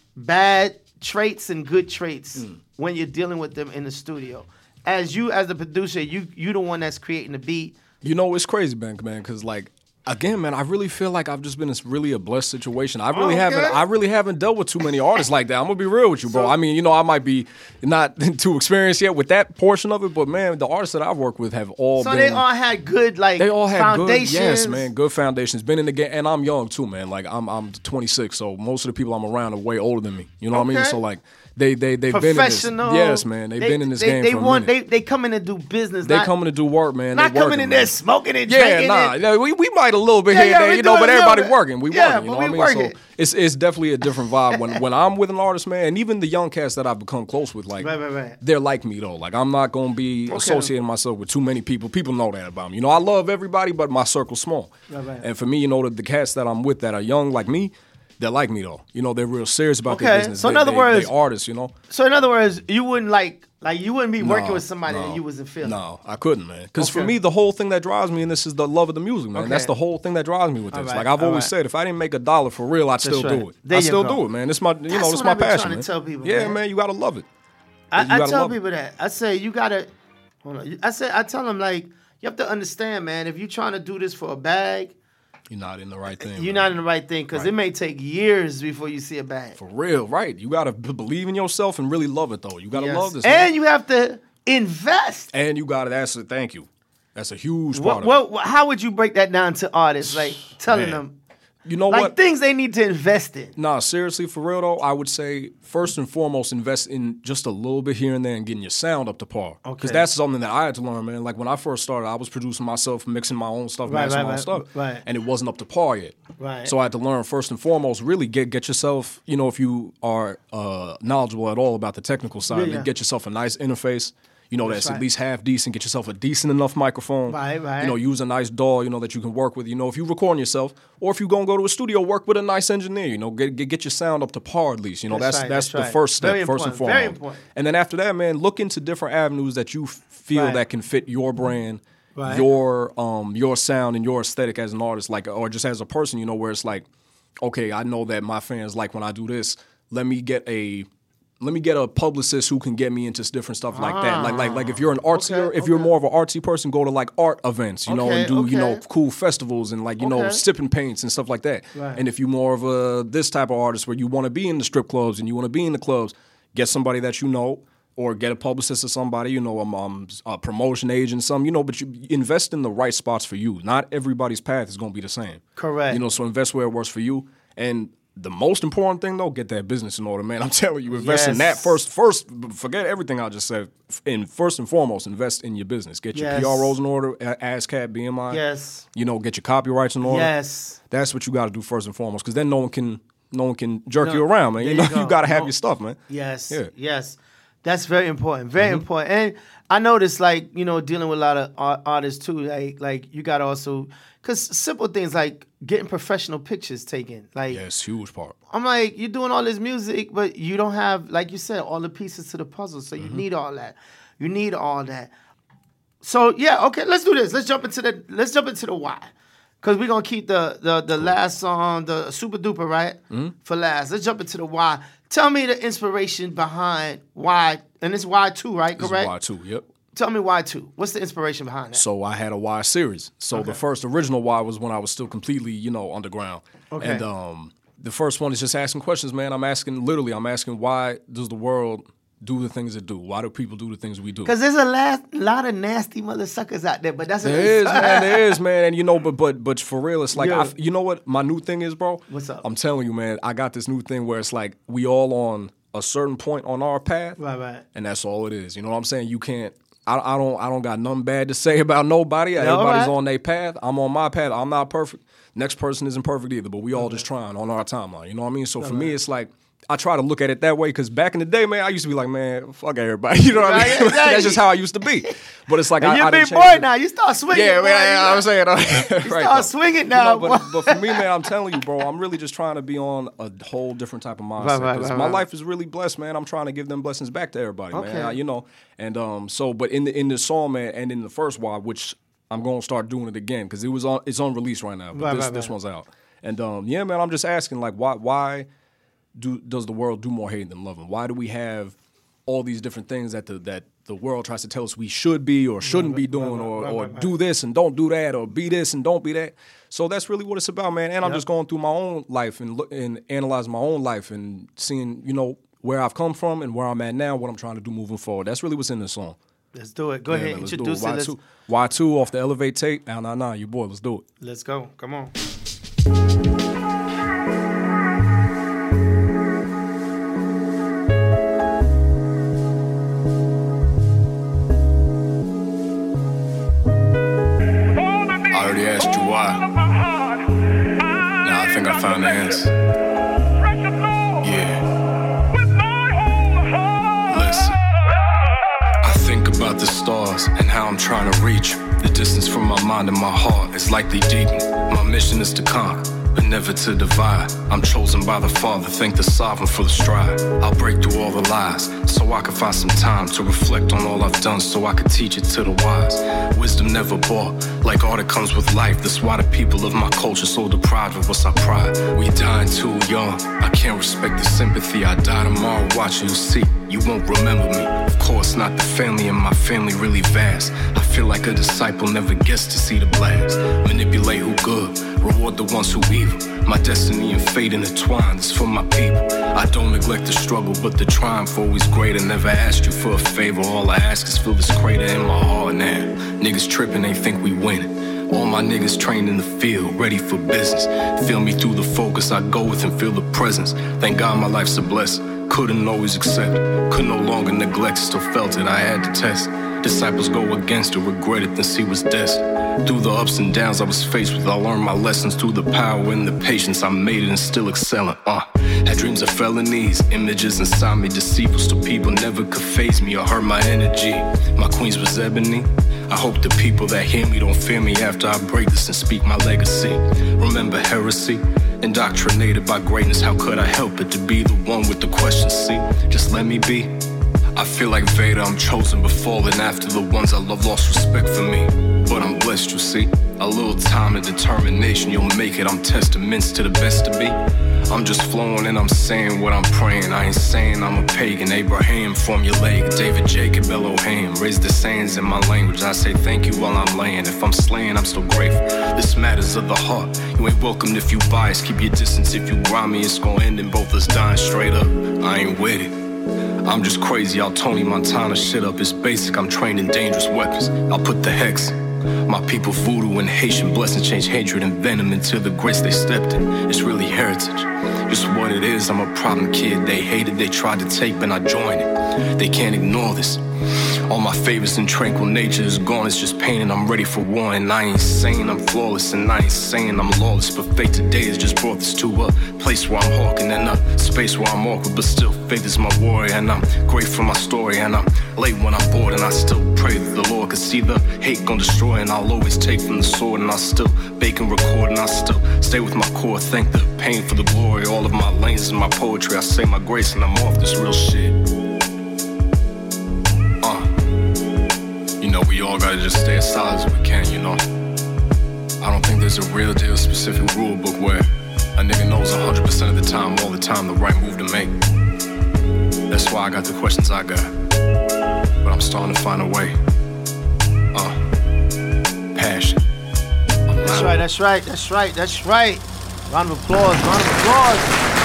S2: bad traits and good traits
S3: Mm.
S2: when you're dealing with them in the studio? As you, as the producer, you you the one that's creating the beat.
S3: You know, it's crazy, man, man, because like again, man, I really feel like I've just been in really a blessed situation. I really
S2: Okay.
S3: haven't, I really haven't dealt with too many artists like that. I'm gonna be real with you, bro.
S2: So-
S3: I mean, you know, I might be not too experienced yet with that portion of it, but man, the artists that I've worked with have all
S2: So
S3: been.
S2: they all had good like
S3: They all had
S2: foundations.
S3: good, yes, man, good foundations. Been in the game, and I'm young too, man. Like I'm, I'm twenty-six, so most of the people I'm around are way older than me. You know what I mean?
S2: Okay.
S3: So like, they, they, they've been in this.
S2: Professional.
S3: Yes, man, they've
S2: They-
S3: been in this
S2: they,
S3: game
S2: They
S3: for a
S2: want.
S3: minute.
S2: They they come in to do business.
S3: They
S2: not,
S3: coming to do work, man.
S2: Not
S3: they
S2: coming
S3: working,
S2: in
S3: man.
S2: there smoking and
S3: Yeah,
S2: drinking.
S3: nah,
S2: and,
S3: yeah, we, we might a little bit
S2: Yeah,
S3: here
S2: yeah,
S3: and there,
S2: we
S3: you know,
S2: doing
S3: but
S2: a little
S3: everybody
S2: bit.
S3: working. We
S2: Yeah,
S3: working, you
S2: but
S3: know
S2: we
S3: what I mean?
S2: working.
S3: So it's it's definitely a different vibe when when I'm with an artist, man, and even the young cats that I've become close with, like
S2: Right, right, right.
S3: they're like me though. Like I'm not gonna be associating myself with too many people. People know that about me. You know, I love everybody, but my circle's small.
S2: Right, right.
S3: And for me, you know, the, the cats that I'm with that are young like me, they're like me though. You know, they're real serious about
S2: Okay,
S3: their business.
S2: so in
S3: They-
S2: other
S3: they-
S2: words-
S3: they artists, you know.
S2: So in other words, you wouldn't like like you wouldn't be working
S3: No,
S2: with somebody
S3: no,
S2: that you wasn't feeling.
S3: No, I couldn't, man. Because for
S2: Okay.
S3: me, the whole thing that drives me, and this is the love of the music, man.
S2: Okay.
S3: That's the whole thing that drives me with
S2: All
S3: this.
S2: right,
S3: Like I've
S2: all
S3: always
S2: right.
S3: said, if I didn't make a dollar for real, I'd still
S2: right.
S3: do it.
S2: There
S3: I
S2: you
S3: still
S2: go.
S3: do it, man. It's my, you
S2: That's
S3: know, it's
S2: what
S3: my
S2: I've been trying
S3: passion,
S2: to
S3: man.
S2: tell people,
S3: yeah,
S2: man.
S3: man, you gotta love it. You
S2: I, I
S3: gotta
S2: tell
S3: love it.
S2: people that. I say you gotta. Hold on. I say I tell them like you have to understand, man. If you're trying to do this for a bag,
S3: You're not in the right thing.
S2: you're
S3: man.
S2: not in the right thing because
S3: Right.
S2: it may take years before you see a bag.
S3: For real, right? You gotta b- believe in yourself and really love it, though. You gotta
S2: Yes.
S3: love this,
S2: and
S3: man.
S2: you have to invest.
S3: And you gotta. That's a thank you. That's a huge part
S2: What,
S3: of it.
S2: what, how would you break that down to artists? Like telling
S3: Man.
S2: them
S3: You know
S2: like
S3: what?
S2: things they need to invest in.
S3: Nah, seriously, for real though, I would say first and foremost, invest in just a little bit here and there and getting your sound up to par.
S2: Okay.
S3: Because that's something that I had to learn, man. Like when I first started, I was producing myself, mixing my own stuff,
S2: Right,
S3: mastering
S2: right,
S3: my own
S2: right,
S3: stuff,
S2: right.
S3: and it wasn't up to par yet.
S2: Right.
S3: So I had to learn first and foremost, really get get yourself, you know, if you are uh, knowledgeable at all about the technical side,
S2: Yeah,
S3: then
S2: yeah.
S3: get yourself a nice interface. You know, that's,
S2: right.
S3: at least half decent. Get yourself a decent enough microphone.
S2: Right, right.
S3: You know, use a nice D A W, you know, that you can work with. You know, if you recording yourself, or if you gonna go to a studio, work with a nice engineer. You know, get get, get your sound up to par at least. You know,
S2: That's
S3: that's
S2: right,
S3: that's,
S2: that's
S3: the
S2: right.
S3: first step,
S2: Very
S3: first and
S2: important,
S3: foremost.
S2: very important.
S3: And then after that, man, look into different avenues that you f- feel
S2: Right.
S3: that can fit your brand,
S2: Right.
S3: your um your sound and your aesthetic as an artist, like or just as a person. You know, where it's like, okay, I know that my fans like when I do this. Let me get a let me get a publicist who can get me into different stuff like that. Like like like if you're an artsy,
S2: Okay,
S3: if you're
S2: okay.
S3: more of an artsy person, go to like art events, you know,
S2: Okay,
S3: and do you know
S2: okay.
S3: cool festivals and like you know
S2: Okay.
S3: sipping paints and stuff like that.
S2: Right.
S3: And if you're more of a this type of artist where you want to be in the strip clubs and you want to be in the clubs, get somebody that you know. Or get a publicist or somebody, you know, um, um, a promotion agent, some, you know, but you invest in the right spots for you. Not everybody's path is going to be the same.
S2: Correct.
S3: You know, so invest where it works for you. And the most important thing, though, get that business in order, man. I'm telling you, invest in that
S2: Yes.
S3: first. First, forget everything I just said. And first and foremost, invest in your business. Get your
S2: Yes.
S3: P R Os in order, A- ASCAP, B M I.
S2: Yes.
S3: You know, get your copyrights in order.
S2: Yes.
S3: That's what you got to do first and foremost, because then no one can, no one can jerk
S2: No,
S3: you around, man.
S2: there
S3: You know,
S2: you
S3: you,
S2: go.
S3: got to have
S2: No.
S3: your stuff, man.
S2: Yes.
S3: Yeah.
S2: Yes. That's very important. Very
S3: Mm-hmm.
S2: important. And I noticed, like, you know, dealing with a lot of art- artists too, like, like you got to also, because simple things like getting professional pictures taken. Like,
S3: Yeah, it's a huge part.
S2: I'm like, you're doing all this music, but you don't have, like you said, all the pieces to the puzzle. So you
S3: Mm-hmm.
S2: need all that. You need all that. So yeah, okay, let's do this. Let's jump into the let's jump into the why. Cause we're gonna keep the the the last song, the super duper, right?
S3: Mm-hmm.
S2: For last. Let's jump into the why. Tell me the inspiration behind why, and it's why two, right?
S3: This
S2: Correct?
S3: is why too. Yep.
S2: Tell me why two. What's the inspiration behind that?
S3: So I had a Y series. So the first original Y was when I was still completely, you know, underground.
S2: Okay.
S3: And um, the first one is just asking questions, man. I'm asking, literally, I'm asking, why does the world do the things it do? Why do people do the things we do?
S2: Because there's a last, lot of nasty mother suckers out there, but that's
S3: There is, man. There is, man. And you know, but but but for real, it's like,
S2: Yeah.
S3: I, you know what my new thing is, bro?
S2: What's up?
S3: I'm telling you, man. I got this new thing where it's like we all on a certain point on our path,
S2: Right, right.
S3: and that's all it is. You know what I'm saying? You can't. I, I don't. I don't got nothing bad to say about nobody.
S2: Yeah,
S3: Everybody's
S2: right.
S3: on their path. I'm on my path. I'm not perfect. Next person isn't perfect either, but we all just trying on our timeline. You know what I mean? So for me, it's like I try to look at it that way because back in the day, man, I used to be like, man, fuck everybody. You know what I
S2: Right,
S3: mean?
S2: exactly.
S3: That's just how I used to be. But it's like
S2: And
S3: I,
S2: you're
S3: I
S2: a big
S3: done
S2: boy
S3: changed it.
S2: now. You start swinging.
S3: Yeah,
S2: boy.
S3: man,
S2: You
S3: I'm saying. uh,
S2: You
S3: right,
S2: start
S3: though.
S2: swinging now.
S3: You know, but,
S2: boy.
S3: but for me, man, I'm telling you, bro, I'm really just trying to be on a whole different type of mindset.
S2: Right, right,
S3: 'Cause
S2: right,
S3: my
S2: right.
S3: life is really blessed, man. I'm trying to give them blessings back to everybody,
S2: Okay.
S3: man. I- you know, and um, so, but in the in the song, man, and in the first one, which I'm gonna start doing it again because it was on, it's on release right now, but
S2: Right,
S3: this
S2: right,
S3: this
S2: right.
S3: one's out. And um, yeah, man, I'm just asking, like, why why do does the world do more hate than loving? Why do we have all these different things that the that the world tries to tell us we should be or shouldn't be doing, or,
S2: right,
S3: or
S2: right, right.
S3: do this and don't do that, or be this and don't be that? So that's really what it's about, man. And I'm just going through my own life and look, and analyzing my own life and seeing, you know, where I've come from and where I'm at now, what I'm trying to do moving forward. That's really what's in this song.
S2: Let's do it. Go
S3: Yeah,
S2: ahead,
S3: man, let's do
S2: introduce it.
S3: Y
S2: Let's,
S3: two, Y two off the Elevate tape. Nah, nah, nah, your boy. Let's do it.
S2: let's go. Come on.
S5: I already asked you why. Now I think I found the answer. Yeah. Listen. I think about the stars and how I'm trying to reach. The distance from my mind and my heart is likely deepening. My mission is to conquer, but never to divide. I'm chosen by the Father, thank the Sovereign for the stride. I'll break through all the lies, so I can find some time to reflect on all I've done, so I can teach it to the wise. Wisdom never bought, like all that comes with life. That's why the people of my culture so deprived of what's our pride. We dying too young, I can't respect the sympathy. I die tomorrow, watching you see. You won't remember me, of course not the family, and my family really vast. I feel like a disciple never gets to see the blast. Manipulate who good, reward the ones who evil. My destiny and fate intertwined, it's for my people. I don't neglect the struggle, but the triumph always greater. Never asked you for a favor, all I ask is fill this crater in my heart now. Niggas tripping, they think we winning. All my niggas trained in the field, ready for business. Feel me through the focus, I go with and feel the presence. Thank God my life's a blessing. Couldn't always accept it, could no longer neglect, still felt it, I had to test. Disciples go against it, regret it, then see what's destined. Through the ups and downs I was faced with, I learned my lessons. Through the power and the patience, I made it and still excelling. Uh, had dreams of felonies, images inside me, deceitful, so people never could faze me or hurt my energy. My queens was ebony. I hope the people that hear me don't fear me after I break this and speak my legacy. Remember heresy? Indoctrinated by greatness, how could I help it to be the one with the question? See, just let me be. I feel like Vader, I'm chosen but fallen after the ones I love lost respect for me. But I'm blessed, you see. A little time and determination, you'll make it. I'm testaments to the best to be. I'm just flowing and I'm saying what I'm praying. I ain't saying I'm a pagan. Abraham, formulaic. David, Jacob, Elohim. Raise the sayings in my language. I say thank you while I'm laying. If I'm slaying, I'm still grateful. This matters of the heart. You ain't welcomed if you bias. Keep your distance if you grimy. It's gonna end in both us dying straight up. I ain't with it. I'm just crazy, I'll Tony Montana shit up. It's basic, I'm trained in dangerous weapons. I'll put the hex. My people voodoo and Haitian blessings change hatred and venom into the grace they stepped in. It's really heritage, just what it is. I'm a problem kid, they hated, they tried to take, but I joined it. They can't ignore this. All my favors and tranquil nature is gone, it's just pain and I'm ready for war. And I ain't saying I'm flawless and I ain't saying I'm lawless, but fate today has just brought this to a place where I'm hawking and a space where I'm awkward, but still faith is my warrior. And I'm grateful for my story and I'm late when I'm bored, and I still pray that the Lord can see the hate gon' destroy. And I'll always take from the sword, and I'll still bake and record, and I'll still stay with my core. Thank the pain for the glory. All of my lanes is my poetry. I say my grace and I'm off this real shit. Uh, you know, we all gotta just stay as solid as we can, you know. I don't think there's a real deal specific rule book where a nigga knows one hundred percent of the time, all the time, the right move to make. That's why I got the questions I got. But I'm starting to find a way. Uh, passion.
S2: That's right, that's right, that's right, that's right. Round of applause, round of applause.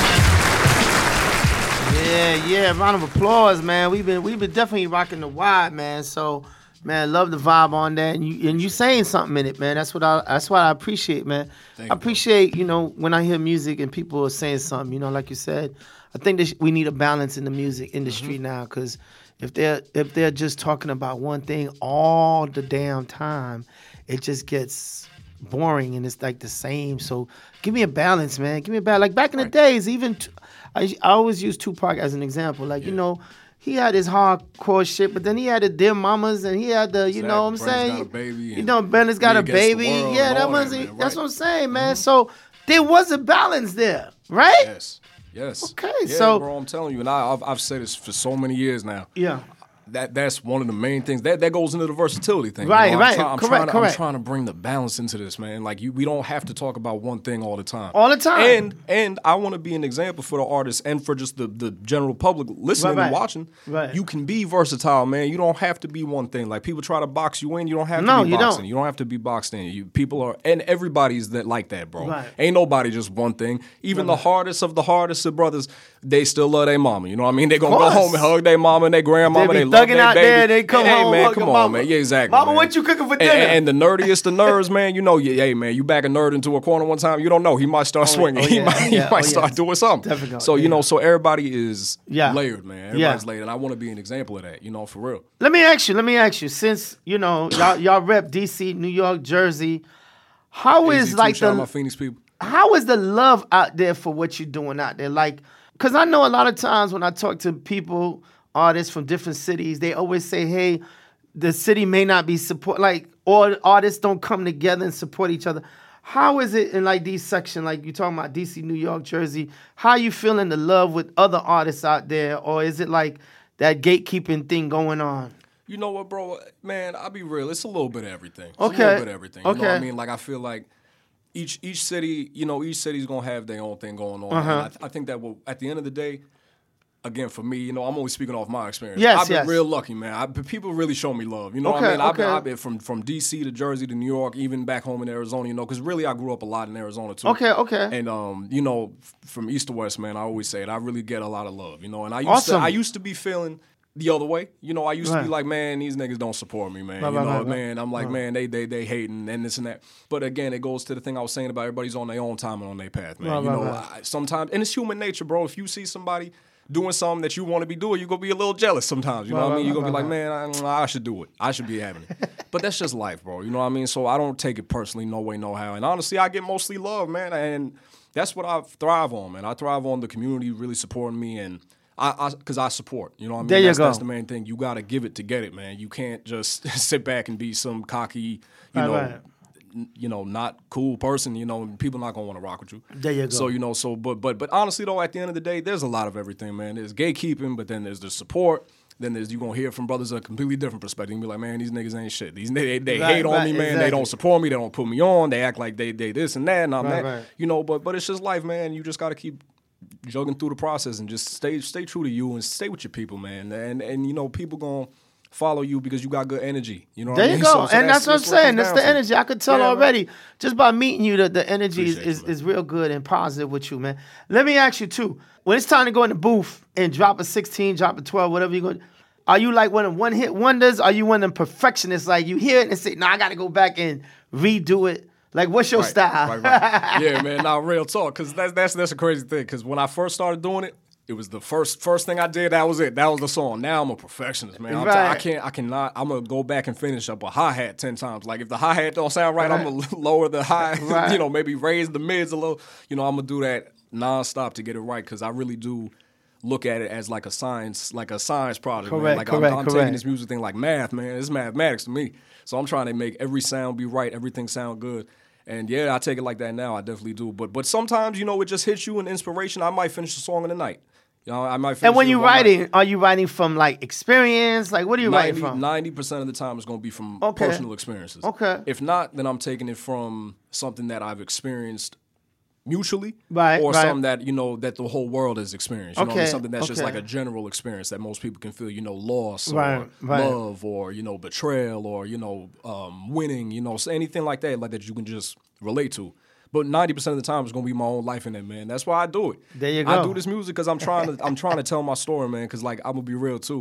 S2: Yeah, yeah, round of applause, man. We've been we've been definitely rocking the wide, man. So, man, love the vibe on that. And you and you saying something in it, man. That's what I that's what I appreciate, man.
S3: Thank
S2: I
S3: you,
S2: appreciate, you know, when I hear music and people are saying something, you know, like you said. I think that we need a balance in the music industry mm-hmm. now, because if they're if they're just talking about one thing all the damn time, it just gets boring and it's like the same. So give me a balance, man. Give me a balance. Like back in the right. days, even t- I, I always use Tupac as an example. Like yeah. you know, he had his hardcore shit, but then he had the Dear Mamas and he had the, you exactly. know what I'm
S3: Brandon's
S2: saying?
S3: Got a baby
S2: you know, Brandon's got a baby. Yeah, that was that, that's what I'm saying, man. Mm-hmm. So there was a balance there, right?
S3: Yes. Yes.
S2: Okay,
S3: yeah,
S2: so
S3: bro, I'm telling you, and I, I've I've said this for so many years now.
S2: Yeah.
S3: That that's one of the main things. That that goes into the versatility thing.
S2: Right,
S3: you know?
S2: right.
S3: I'm, try, I'm
S2: correct,
S3: trying to,
S2: correct.
S3: I'm trying to bring the balance into this, man. Like you, we don't have to talk about one thing all the time.
S2: All the time.
S3: And and I want to be an example for the artists and for just the, the general public listening
S2: right, right.
S3: and watching.
S2: Right.
S3: You can be versatile, man. You don't have to be one thing. Like people try to box you in. You don't have
S2: no,
S3: to be
S2: you
S3: boxing.
S2: Don't.
S3: You don't have to be boxed in. You people are, and everybody's that like that, bro.
S2: Right.
S3: Ain't nobody just one thing. Even
S2: right.
S3: the hardest of the hardest of brothers, they still love their mama. You know what I mean? They gonna go home and hug their mama and their grandmama.
S2: They be
S3: they love
S2: thugging
S3: their
S2: out
S3: baby.
S2: there. They come
S3: hey,
S2: home.
S3: man, come on,
S2: mama.
S3: man. Yeah, exactly.
S2: Mama,
S3: man.
S2: what you cooking for dinner?
S3: And, and the nerdiest of nerds, man, you know, yeah, hey, man, you back a nerd into a corner one time, you don't know. He might start
S2: oh,
S3: swinging.
S2: Oh,
S3: he
S2: yeah,
S3: might,
S2: yeah,
S3: he might
S2: oh,
S3: start
S2: yeah.
S3: doing something.
S2: Definitely.
S3: So, you
S2: yeah.
S3: know, so everybody is
S2: yeah.
S3: layered, man. Everybody's
S2: yeah.
S3: layered. And I want to be an example of that, you know, for real.
S2: Let me ask you, let me ask you, since, you know, y'all, y'all rep D C, New York, Jersey, how is
S3: Easy
S2: like
S3: too, shout
S2: the,
S3: out my Phoenix people.
S2: how is the love out there for what you're doing out there? Like, because I know a lot of times when I talk to people, artists from different cities, they always say, hey, the city may not be support, like, all artists don't come together and support each other. How is it in like these sections, like you're talking about D C, New York, Jersey, how you feeling the love with other artists out there? Or is it like that gatekeeping thing going on?
S3: You know what, bro? Man, I'll be real. It's a little bit of everything. It's
S2: Okay.
S3: a little bit of everything. You
S2: Okay.
S3: know what I mean? Like, I feel like each each city, you know, each city's going to have their own thing going on.
S2: Uh-huh.
S3: And I, th- I think that will, at the end of the day, again, for me, you know, I'm only speaking off my experience.
S2: Yes,
S3: I've been
S2: yes.
S3: real lucky, man. I, people really show me love. You know
S2: Okay,
S3: what I mean? I've,
S2: okay.
S3: been, I've been from, from D C to Jersey to New York, even back home in Arizona, you know, because really I grew up a lot in Arizona, too.
S2: Okay, okay.
S3: And, um, you know, f- from east to west, man, I always say it, I really get a lot of love, you know. And I used,
S2: Awesome.
S3: to, I used to be feeling the other way. You know, I used
S2: Right.
S3: to be like, man, these niggas don't support me, man.
S2: Right,
S3: you
S2: right,
S3: know,
S2: right, right.
S3: man, I'm like, man, they they they hating and this and that. But again, it goes to the thing I was saying about everybody's on their own time and on their path, man.
S2: Right,
S3: you
S2: right,
S3: know,
S2: right.
S3: I, sometimes, and it's human nature, bro. If you see somebody doing something that you want to be doing, you're going to be a little jealous sometimes. You know
S2: Right,
S3: what I mean?
S2: right,
S3: You're going to
S2: right,
S3: be like, man, I, I should do it. I should be having it. But that's just life, bro. You know what I mean? So I don't take it personally, no way, no how. And honestly, I get mostly love, man. And that's what I thrive on, man. I thrive on the community really supporting me and I, because I, I support, you know what I mean?
S2: There you
S3: that's,
S2: go.
S3: that's the main thing. You got to give it to get it, man. You can't just sit back and be some cocky, you
S2: Right,
S3: know,
S2: right.
S3: n- you know, not cool person, you know, and people not going to want to rock with you.
S2: There you go.
S3: So, you know, so, but, but, but honestly, though, at the end of the day, there's a lot of everything, man. There's gatekeeping, but then there's the support. Then there's, you're going to hear from brothers a completely different perspective. You be like, man, these niggas ain't shit. These they, they
S2: Right,
S3: hate on
S2: right,
S3: me, man.
S2: exactly.
S3: They don't support me. They don't put me on. They act like they, they this and that and I'm
S2: Right,
S3: that.
S2: right.
S3: You know, but, but it's just life, man. You just got to keep jogging through the process and just stay stay true to you and stay with your people, man. And and you know, people gonna follow you because you got good energy. You know what
S2: There
S3: I mean?
S2: you go.
S3: So- so
S2: and that's, what I'm
S3: it
S2: saying.
S3: comes
S2: That's
S3: down
S2: the
S3: to.
S2: energy. I could tell
S3: Yeah, man.
S2: already just by meeting you that the energy is,
S3: Appreciate
S2: is,
S3: you, man.
S2: is real good and positive with you, man. Let me ask you, too. When it's time to go in the booth and drop a sixteen, drop a twelve, whatever you're going to are you like one of them one-hit wonders? Are you one of them perfectionists? Like you hear it and say, no, nah, I got to go back and redo it. Like, what's your
S3: Right,
S2: style?
S3: right, right. Yeah, man. Now, real talk, because that's that's that's a crazy thing. Because when I first started doing it, it was the first first thing I did. That was it. That was the song. Now I'm a perfectionist, man. I'm
S2: Right.
S3: t- I can't. I cannot. I'm gonna go back and finish up a hi hat ten times. Like if the hi hat don't sound right,
S2: Right.
S3: I'm gonna lower the high.
S2: Right.
S3: You know, maybe raise the mids a little. You know, I'm gonna do that nonstop to get it right. Because I really do look at it as like a science, like a science project. man.
S2: Correct,
S3: Like
S2: correct,
S3: I'm, I'm
S2: correct.
S3: taking this music thing like math, man. It's mathematics to me. So I'm trying to make every sound be right, everything sound good. And yeah, I take it like that now. I definitely do. But but sometimes, you know, it just hits you an inspiration. I might finish the song in the night. You know, I might finish
S2: And when
S3: it
S2: you're
S3: one night.
S2: writing, are you writing from like experience? Like, what are you writing from?
S3: ninety percent of the time it's going to be from
S2: Okay.
S3: personal experiences.
S2: Okay.
S3: If not, then I'm taking it from something that I've experienced mutually,
S2: Right,
S3: or
S2: right.
S3: something that, you know, that the whole world has experienced. You know, what I mean?
S2: Okay,
S3: Something that's just
S2: okay.
S3: like a general experience that most people can feel, you know, loss
S2: Right,
S3: or
S2: right.
S3: love or, you know, betrayal or, you know, um, winning, you know, so anything like that, like that you can just relate to. But ninety percent of the time, it's gonna be my own life in it, man. That's why I do it.
S2: There you
S3: I
S2: go.
S3: do this music because I'm trying to, I'm trying to tell my story, man. Because like I'm gonna be real too.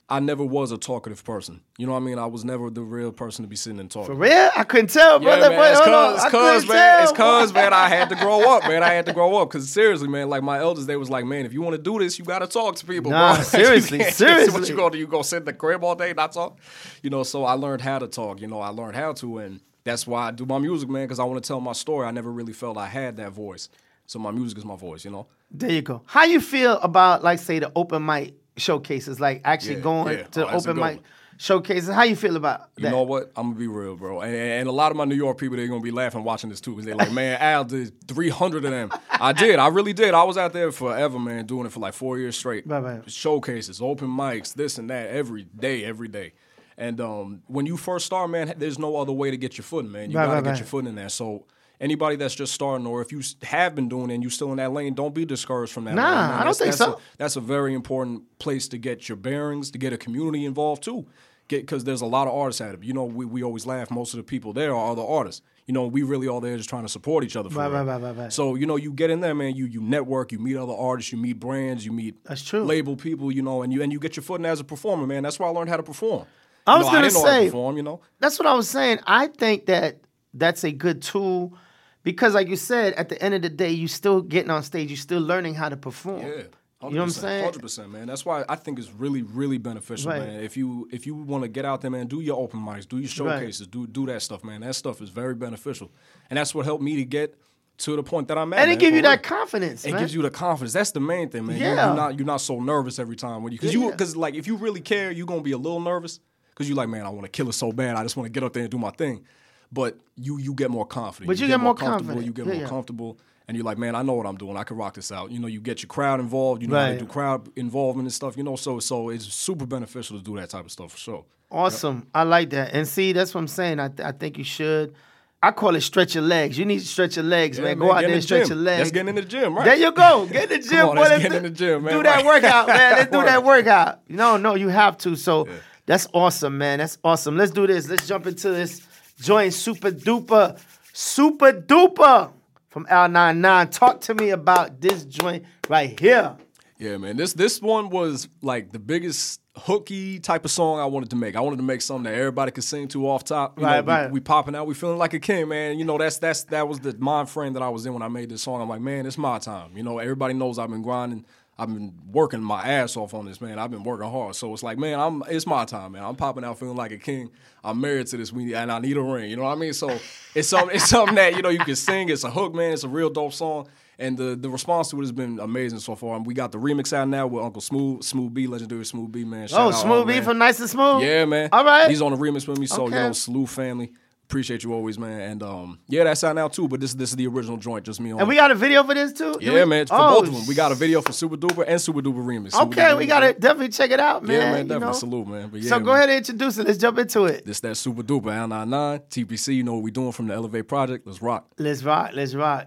S3: I never was a talkative person. You know what I mean? I was never the real person to be sitting and talking.
S2: For real? I couldn't tell, brother.
S3: Yeah, man,
S2: Wait,
S3: it's
S2: hold on.
S3: cause,
S2: I
S3: it's cause,
S2: couldn't
S3: man,
S2: tell.
S3: it's cause, man, I had to grow up, man. I had to grow up. Cause seriously, man, like my elders, they was like, man, if you want to do this, you gotta talk to people,
S2: Nah,
S3: bro.
S2: seriously,
S3: So
S2: seriously.
S3: what you gonna do? You gonna sit in the crib all day and not talk? You know, so I learned how to talk. You know, I learned how to, and that's why I do my music, man, because I want to tell my story. I never really felt I had that voice. So my music is my voice, you know?
S2: There you go. How you feel about, like, say, the open mic showcases, like actually
S3: Yeah,
S2: going
S3: yeah.
S2: to
S3: Oh, that's a
S2: open
S3: good
S2: mic
S3: one.
S2: showcases? How you feel about that?
S3: You know what? I'm gonna be real, bro. And, and a lot of my New York people, they're gonna be laughing watching this too, because they're like, man, Al did three hundred of them. I did. I really did. I was out there forever, man, doing it for like four years straight.
S2: Right, right.
S3: Showcases, open mics, this and that, every day, every day. And um, when you first start, man, there's no other way to get your footing, man. You
S2: Right,
S3: gotta
S2: right,
S3: get
S2: right.
S3: your foot in there. So anybody that's just starting, or if you have been doing it and you're still in that lane, don't be discouraged from that.
S2: Nah,
S3: lane, man.
S2: I don't
S3: That's-
S2: think
S3: that's
S2: so.
S3: A, that's a very important place to get your bearings, to get a community involved too. Because there's a lot of artists at it. You know, we, we always laugh. Most of the people there are other artists. You know, we really all there just trying to support each other. For
S2: Right,
S3: real.
S2: right, right, right, right.
S3: So, you know, you get in there, man, you you network, you meet other artists, you meet brands, you meet
S2: That's true.
S3: label people, you know, and you and you get your foot in as a performer, man. That's where I learned how to perform.
S2: I
S3: You
S2: was
S3: know,
S2: gonna
S3: I didn't know how to
S2: say-
S3: perform, you know.
S2: That's what I was saying. I think that that's a good tool because, like you said, at the end of the day, you still getting on stage, you still learning how to perform.
S3: Yeah.
S2: You know what I'm saying?
S3: Hundred percent, man. That's why I think it's really, really beneficial,
S2: Right.
S3: man. If you if you want to get out there, man, do your open mics, do your showcases, do do that stuff, man. That stuff is very beneficial, and that's what helped me to get to the point that I'm at.
S2: And it
S3: man,
S2: give
S3: for
S2: you
S3: real.
S2: that confidence,
S3: It
S2: man.
S3: gives you the confidence. That's the main thing, man. You-
S2: Yeah.
S3: You're not you're not so nervous every time when you because
S2: Yeah.
S3: you because like if you really care, you're gonna be a little nervous because you're like, man, I want to kill it so bad. I just want to get up there and do my thing. But you you get more confident.
S2: But you get more
S3: comfortable.
S2: confident.
S3: You get
S2: Yeah,
S3: more
S2: yeah.
S3: comfortable. And you're like, man, I know what I'm doing. I can rock this out. You know, you get your crowd involved. You know how
S2: Right.
S3: to do crowd involvement and stuff. You know, so so it's super beneficial to do that type of stuff for sure.
S2: Awesome. I like that. And see, that's what I'm saying. I, th- I think you should. I call it stretch your legs. You need to stretch your legs,
S3: Yeah,
S2: man.
S3: man,
S2: Go out
S3: get in
S2: there
S3: the
S2: and stretch
S3: gym.
S2: your legs.
S3: That's getting in the gym, right?
S2: There you go. Get in the gym.
S3: on,
S2: boy.
S3: let's
S2: Let's
S3: get
S2: do-
S3: in the gym, man.
S2: Do that
S3: Right.
S2: workout, man. Let's do
S3: Word.
S2: that workout. No, no, you have to. So that's awesome, man. That's awesome. Let's do this. Let's jump into this joint super duper, super duper from Al ninety-nine. Talk to me about this joint right here.
S3: Yeah, man. This this one was like the biggest hooky type of song I wanted to make. I wanted to make something that everybody could sing to off top. You
S2: Right,
S3: know, we,
S2: right.
S3: we popping out, we feeling like a king, man. You know, that's that's that was the mind frame that I was in when I made this song. I'm like, man, it's my time. You know, everybody knows I've been grinding. I've been working my ass off on this, man. I've been working hard. So it's like, man, I'm it's my time, man. I'm popping out feeling like a king. I'm married to this, we and I need a ring. You know what I mean? So it's something it's something that, you know, you can sing. It's a hook, man. It's a real dope song. And the, the response to it has been amazing so far. And we got the remix out now with Uncle Smooth, Smooth B, legendary Smooth B, man. Shout
S2: Oh,
S3: out,
S2: Smooth B
S3: man.
S2: from Nice and Smooth?
S3: Yeah, man.
S2: All right.
S3: He's on the remix with me, so,
S2: Okay.
S3: you know, salute family. Appreciate you always, man. And, um, yeah, that's out now, too. But this, this is the original joint, just me on
S2: And we
S3: it.
S2: got a video for this, too?
S3: Yeah, man, for
S2: Oh,
S3: both of them. We got a video for Super Duper and Super Duper remix. Super
S2: Okay,
S3: Duper
S2: we
S3: remix,
S2: got to
S3: man.
S2: definitely check it out, man.
S3: Yeah, man,
S2: you
S3: definitely
S2: know?
S3: salute, man. But yeah,
S2: So go
S3: man.
S2: ahead and introduce it. Let's jump into it.
S3: This that Super Duper, Al ninety-nine, T P C. You know what we doing from the Elevate Project. Let's rock.
S2: Let's rock. Let's rock.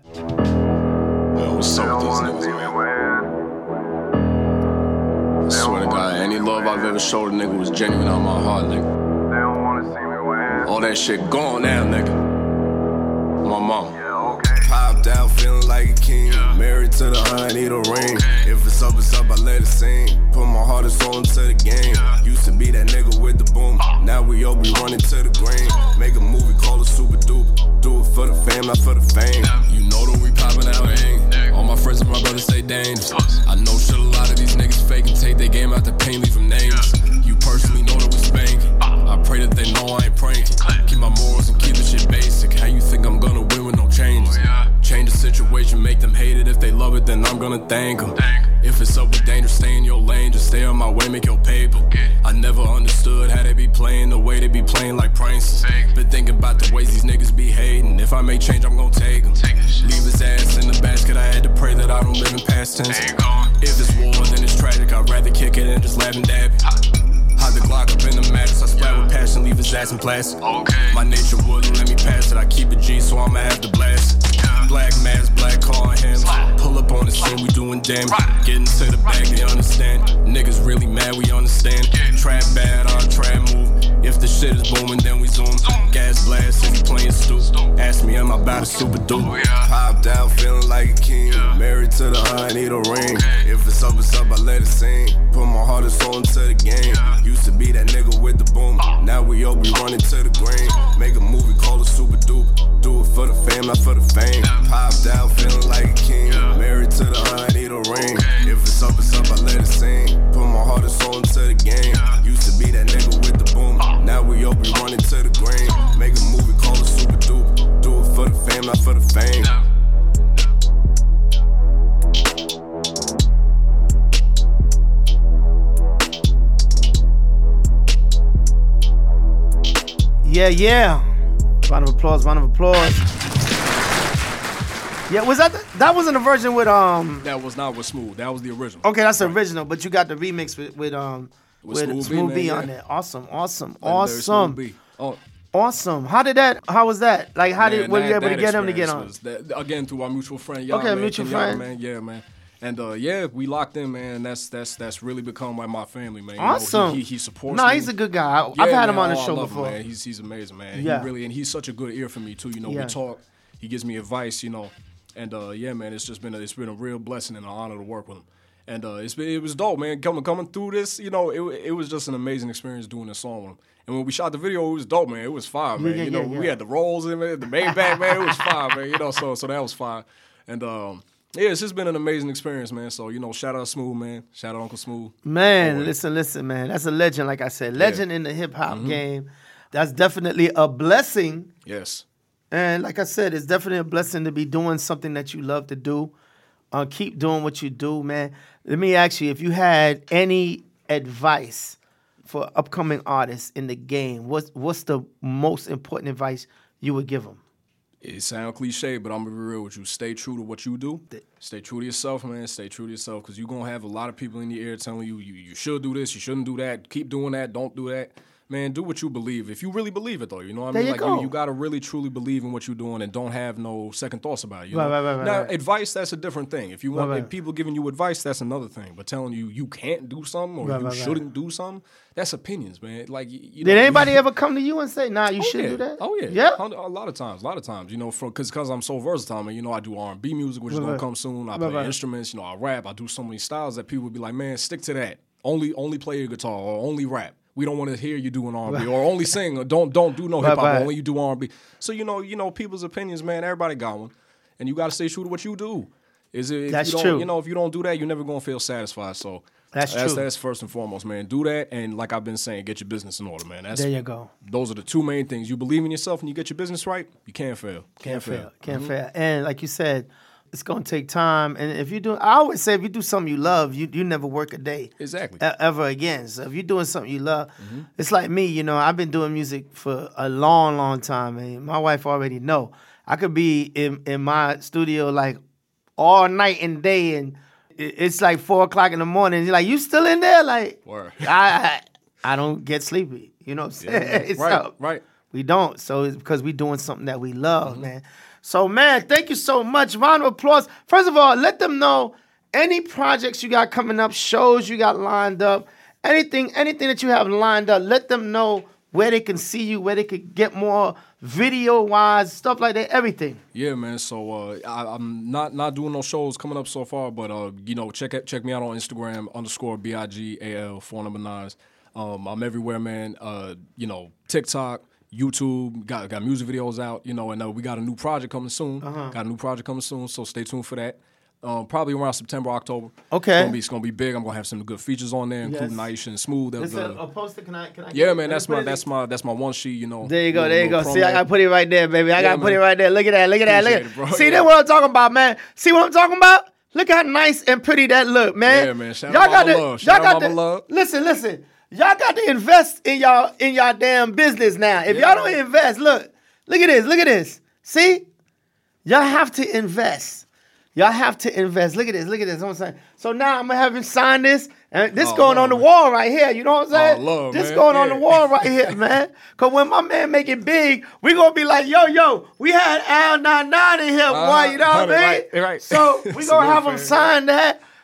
S3: Yo, what's up with these niggas, man? I swear to God, any love I've ever showed a nigga was genuine out my heart, nigga. All that shit gone now, nigga. My mom. Popped out feeling like a king. Married to the hunt, need a ring. If it's up, it's up, I let it sing. Put my heart and soul into the game. Used to be that nigga with the boom. Now we up, we running to the green. Make a movie, call it Super Duper. Do it for the fam, not for the fame. You know that we popping out, ain't. All my friends and my brothers say dangerous. I know shit, a lot of these niggas fake and take their game out the pain, leave them nameless. You personally know that we spanking. I pray that they know I ain't pranking. Keep my morals and keep the shit basic. How you think I'm gonna win with no changes? Change the situation, make them hate it. If they love it, then I'm gonna thank them. If it's up with danger, stay in your lane. Just stay on my way, make your paper. I never understood how they be playing the way they be playing like pranks. Been thinking about the ways these niggas be hating. If I make change, I'm gonna take them. Leave his ass in the basket. I had to pray that I don't live in past tense. If it's war, then it's tragic. I'd rather kick it and just laugh and dab it. Hide the Glock up in the mattress. I splat with passion, leave his ass in plastic. My nature wouldn't let me pass it. I keep it G, so I'ma have to blast. Black mask, black car and hymns. Pull up on the scene, we doing damage. Getting to the back, they understand. Niggas really mad, we understand. Trap bad, our trap move. If the
S5: shit is booming, then we zoom. Gas blast, and we playing stoop. Ask me, am I about a super dupe? Popped out, feeling like a king. Married to the hunt, need a ring. If it's up, it's up, I let it sing. Put my heart and soul into the game. Used to be that nigga with the boom. Now we up, we running to the green. Make a movie, call it super dupe. Do it for the fame, not for the fame. Popped out, feeling like a king. Married to the hunt, need a ring. If it's up, it's up, I let it sing. Put my heart and soul into the game. Used to be that nigga with the boom. Now we up, we running to the green. Make a movie, call it super dupe. Do it for the fame, not for the fame.
S2: Yeah, yeah. Round of applause, round of applause. Yeah, was that the, that wasn't a version with um
S3: That was not with Smooth. That was the original.
S2: Okay, that's the original, but you got the remix with with um with,
S3: With
S2: Smooth,
S3: Smooth
S2: B,
S3: B, man,
S2: on
S3: yeah.
S2: there. Awesome, awesome,
S3: Legendary Smooth
S2: awesome.
S3: B. Oh,
S2: Awesome. How did that how was that? Like how
S3: man,
S2: did were you
S3: that-
S2: able to
S3: that
S2: get him to get
S3: experience
S2: on?
S3: was that- again, through our mutual friend, y'all,
S2: Okay,
S3: man,
S2: mutual
S3: Kenyatta,
S2: friend.
S3: man. Yeah, man. And uh, yeah, we locked in, man. That's that's that's really become like my family, man. You know,
S2: Awesome.
S3: he, he, he supports
S2: Nah,
S3: me.
S2: he's a good guy. I,
S3: Yeah,
S2: I've had
S3: man,
S2: him on the
S3: oh, I
S2: show
S3: love him,
S2: before.
S3: man. He's he's amazing, man.
S2: Yeah.
S3: He really and he's such a good ear for me too. You know,
S2: Yeah.
S3: we talk. He gives me advice, you know, and uh, yeah, man, it's just been a, it's been a real blessing and an honor to work with him. And uh, it's been, it was dope, man. Coming coming through this, you know, it it was just an amazing experience doing this song with him. And when we shot the video, it was dope, man. It was fine, man.
S2: Yeah,
S3: you
S2: yeah,
S3: know,
S2: yeah.
S3: we had the rolls in it, the main back, man. It was fine, man. You know, so so that was fine. And um, yeah, it's just been an amazing experience, man. So you know, shout out Smooth, man. Shout out Uncle Smooth.
S2: Man,
S3: Always.
S2: listen, listen, man. That's a legend, like I said. Legend in the hip hop game. That's definitely a blessing.
S3: Yes.
S2: And like I said, it's definitely a blessing to be doing something that you love to do. Uh, keep doing what you do, man. Let me ask you, if you had any advice for upcoming artists in the game, what's what's the most important advice you would give them?
S3: It sounds cliche, but I'm gonna be real with you. Stay true to what you do. Stay true to yourself, man. Stay true to yourself, because you're gonna have a lot of people in your ear telling you, you you should do this, you shouldn't do that, keep doing that, don't do that. Man, do what you believe. If you really believe it, though, you know what I
S2: There
S3: mean?
S2: you
S3: Like
S2: go.
S3: you, you gotta really truly believe in what you're doing and don't have no second thoughts about it. You
S2: Right,
S3: know?
S2: right, right, right,
S3: now,
S2: right.
S3: advice, that's a different thing. If you want
S2: Right, right.
S3: if people giving you advice, that's another thing. But telling you you can't do something or
S2: Right,
S3: you
S2: right, right.
S3: shouldn't do something, that's opinions, man. Like you, you
S2: Did
S3: know,
S2: anybody ever come to you and say, nah, you
S3: Oh,
S2: shouldn't
S3: yeah.
S2: do that?
S3: Oh yeah,
S2: Yeah?
S3: A a lot of times, a lot of times, you know, for because because I'm so versatile, man. You know, I do R and B music, which is
S2: Right,
S3: gonna
S2: right.
S3: come soon. I
S2: Right,
S3: play
S2: right.
S3: instruments, you know, I rap. I do so many styles that people would be like, man, stick to that. Only only play your guitar or only rap. We don't want to hear you doing R and B or only sing or don't don't do no
S2: Right,
S3: hip hop.
S2: right.
S3: Only you do R and B. So you know, you know, people's opinions, man. Everybody got one, and you got to stay true to what you do. Is it? If
S2: That's
S3: you don't,
S2: true.
S3: You know, if you don't do that, you're never gonna feel satisfied. So.
S2: That's
S3: that's,
S2: true.
S3: that's first and foremost, man. Do that, and like I've been saying, get your business in order, man. That's,
S2: There you go.
S3: Those are the two main things. You believe in yourself and you get your business right, you can't fail.
S2: Can't fail. Can't
S3: Mm-hmm.
S2: fail. And like you said, it's gonna take time. And if you do, I always say, if you do something you love, you you never work a day
S3: Exactly.
S2: e- ever again. So if you're doing something you love,
S3: Mm-hmm.
S2: it's like me. You know, I've been doing music for a long, long time, and my wife already know. I could be in in my studio like all night and day, and it- it's like four o'clock in the morning. You're like, you still in there? Like,
S3: Word.
S2: I, I I don't get sleepy. You know what I'm saying?
S3: Right,
S2: So,
S3: right.
S2: we don't. So it's because we're doing something that we love,
S3: Mm-hmm.
S2: man. So, man, thank you so much. Round of applause. First of all, let them know any projects you got coming up, shows you got lined up, anything, anything that you have lined up. Let them know where they can see you, where they could get more video-wise, stuff like that, everything.
S3: Yeah, man. So uh, I, I'm not not doing no shows coming up so far, but uh, you know, check it, check me out on Instagram underscore B I G A L four number nines. Um, I'm everywhere, man. Uh, you know, TikTok, YouTube, got got music videos out. You know, and uh, we got a new project coming soon.
S2: Uh-huh.
S3: Got a new project coming soon, so stay tuned for that. Um, probably around September, October.
S2: Okay.
S3: It's gonna be, it's gonna be big. I'm gonna have some good features on there, including
S2: Yes.
S3: Aisha and Smooth.
S2: This is
S3: The-
S2: a, a poster. Can I? Can I?
S3: yeah, man. That's my that's my that's my one sheet. You know.
S2: There you go,
S3: Little-
S2: there you go.
S3: little
S2: See, I
S3: promo.
S2: gotta put it right there, baby. I
S3: Yeah,
S2: gotta put
S3: man.
S2: it right there. Look at that, look at that, look at
S3: Appreciate it, bro.
S2: See,
S3: Yeah.
S2: that's what I'm talking about, man. See what I'm talking about? Look how nice and pretty that look, man.
S3: Yeah, man. Shout
S2: y'all
S3: out
S2: got
S3: Mama
S2: to,
S3: Love. Shout
S2: y'all
S3: out
S2: got
S3: Mama
S2: to,
S3: Love.
S2: listen, listen. Y'all got to invest in y'all in y'all damn business now. If
S3: Yeah.
S2: y'all don't invest, look, look at this, look at this. See? Y'all have to invest. Y'all have to invest. Look at this. Look at this. You know what I'm saying? So now I'm gonna have him sign this, and this
S3: Oh,
S2: going
S3: Lord,
S2: on the
S3: man.
S2: wall right here. You know what I'm saying?
S3: Oh, Lord,
S2: this
S3: man.
S2: going on the
S3: Yeah.
S2: wall right here, man. Cause when my man make it big, we gonna be like, yo, yo, we had Al ninety-nine in here, boy. You know what I mean?
S3: right, right.
S2: So we gonna have him
S3: Salute,
S2: sign that.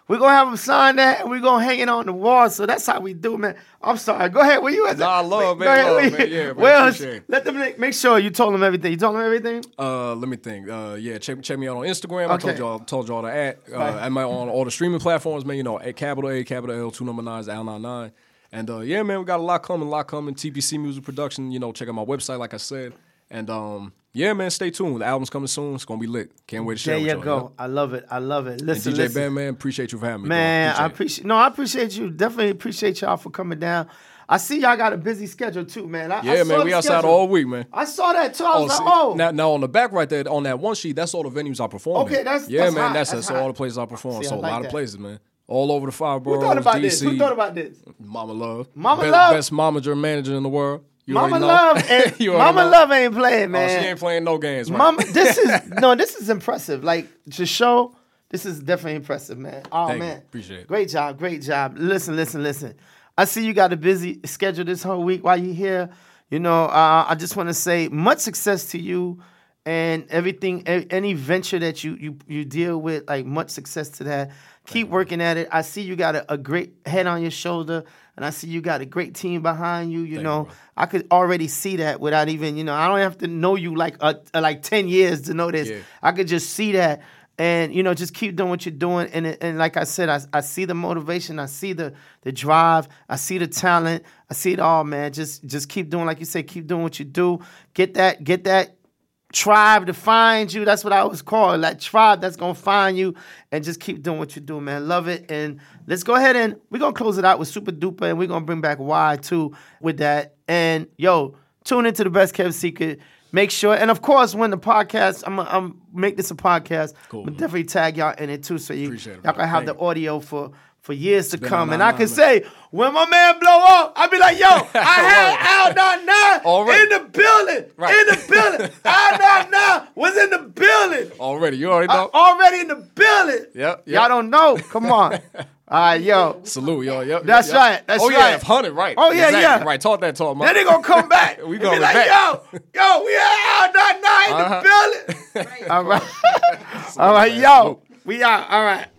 S2: We're going to have him sign that, and we're going to hang it on the wall. So that's how we do, man. I'm sorry. Go ahead. Where you at?
S3: Nah, I love,
S2: Wait,
S3: man.
S2: go
S3: Love,
S2: ahead.
S3: man. Yeah, man.
S2: Well,
S3: Appreciate it.
S2: let them make, make sure you told them everything. You told them everything?
S3: Uh, let me think. Uh, yeah, check check me out on Instagram. I
S2: Okay.
S3: told y'all told y'all to at. Uh,
S2: Right.
S3: I'm on all the streaming platforms, man. You know, a capital A, capital L, two number nines, L nine nine. And uh, yeah, man, we got a lot coming, a lot coming. T P C Music Production. You know, check out my website, like I said. And um, yeah, man, stay tuned. The album's coming soon. It's gonna be lit. Can't wait to share
S2: There
S3: with
S2: you
S3: y'all.
S2: go. I love it. I love it.
S3: And
S2: Listen,
S3: D J
S2: listen.
S3: Ben, man, appreciate you for having me.
S2: Man,
S3: dog.
S2: I
S3: it.
S2: appreciate. No, I appreciate you. Definitely appreciate y'all for coming down. I see y'all got a busy schedule too, man. I, I
S3: Yeah,
S2: saw
S3: man,
S2: the
S3: we outside
S2: schedule.
S3: all week, man.
S2: I saw that too. I was
S3: see,
S2: like, oh,
S3: now, now on the back right there, on that one sheet, that's all the venues I perform.
S2: Okay,
S3: in.
S2: that's-
S3: yeah,
S2: that's
S3: man.
S2: hot,
S3: That's
S2: that's
S3: that's all
S2: hot.
S3: the places I perform.
S2: See, I
S3: so a
S2: like
S3: lot
S2: that.
S3: of places, man. All over the five
S2: who
S3: boroughs.
S2: thought about
S3: D
S2: this?
S3: C,
S2: Who thought about this?
S3: Mama Love,
S2: Mama
S3: Be-
S2: Love?
S3: best momager manager in the world. You
S2: Mama
S3: already know.
S2: Love, and
S3: You already
S2: Mama
S3: know.
S2: Love ain't playing,
S3: Oh,
S2: man.
S3: she ain't playing no games, right?
S2: Mama, this is no, this is impressive. Like to show, this is definitely impressive, man. Oh
S3: Thank you.
S2: man,
S3: Appreciate it.
S2: Great job, great job. Listen, listen, listen. I see you got a busy schedule this whole week while you're here. You know, uh, I just want to say much success to you and everything, a- any venture that you you you deal with. Like much success to that. Keep working at it. I see you got a, a great head on your shoulder, and I see you got a great team behind you. You
S3: Thank
S2: know,
S3: you, bro.
S2: I could already see that without even, you know, I don't have to know you like uh, uh, like ten years to know this.
S3: Yeah.
S2: I could just see that, and you know, just keep doing what you're doing. And it- and like I said, I, I see the motivation, I see the the drive, I see the talent, I see it all, man. Just just keep doing, like you say, keep doing what you do. Get that, get that tribe to find you. That's what I always call it, that tribe that's gonna find you, and just keep doing what you do, man. Love it. And let's go ahead and we're gonna close it out with Super Duper, and we're gonna bring back Y too with that. And yo, tune into the Best Kept Secret. Make sure, and of course, when the podcast, I'm I'm make this a podcast.
S3: Cool,
S2: But
S3: man.
S2: definitely tag y'all in it too, so you
S3: Appreciate it,
S2: y'all
S3: bro.
S2: can have
S3: Thank
S2: the
S3: you.
S2: audio for for years to
S3: been
S2: come.
S3: on
S2: And
S3: nine
S2: I can
S3: nine,
S2: say, when my man blow up, I be like, yo, I had Al nine nine
S3: Already.
S2: in the building,
S3: Right.
S2: in the building. Al nine nine was in the building.
S3: Already, you already
S2: I-
S3: know.
S2: already in the building.
S3: Yep, yep.
S2: Y'all don't know. Come on. All right, yo.
S3: Salute, yo. Yep,
S2: That's
S3: yep.
S2: right, that's
S3: oh,
S2: right.
S3: yeah, hundred, right.
S2: Oh, yeah,
S3: exactly.
S2: yeah.
S3: Right, talk that talk, man.
S2: Then they gonna come back.
S3: We
S2: And
S3: going
S2: be like,
S3: back.
S2: yo, yo, we had Al nine nine in
S3: Uh-huh.
S2: the building. All right. All right, yo. We out. All right.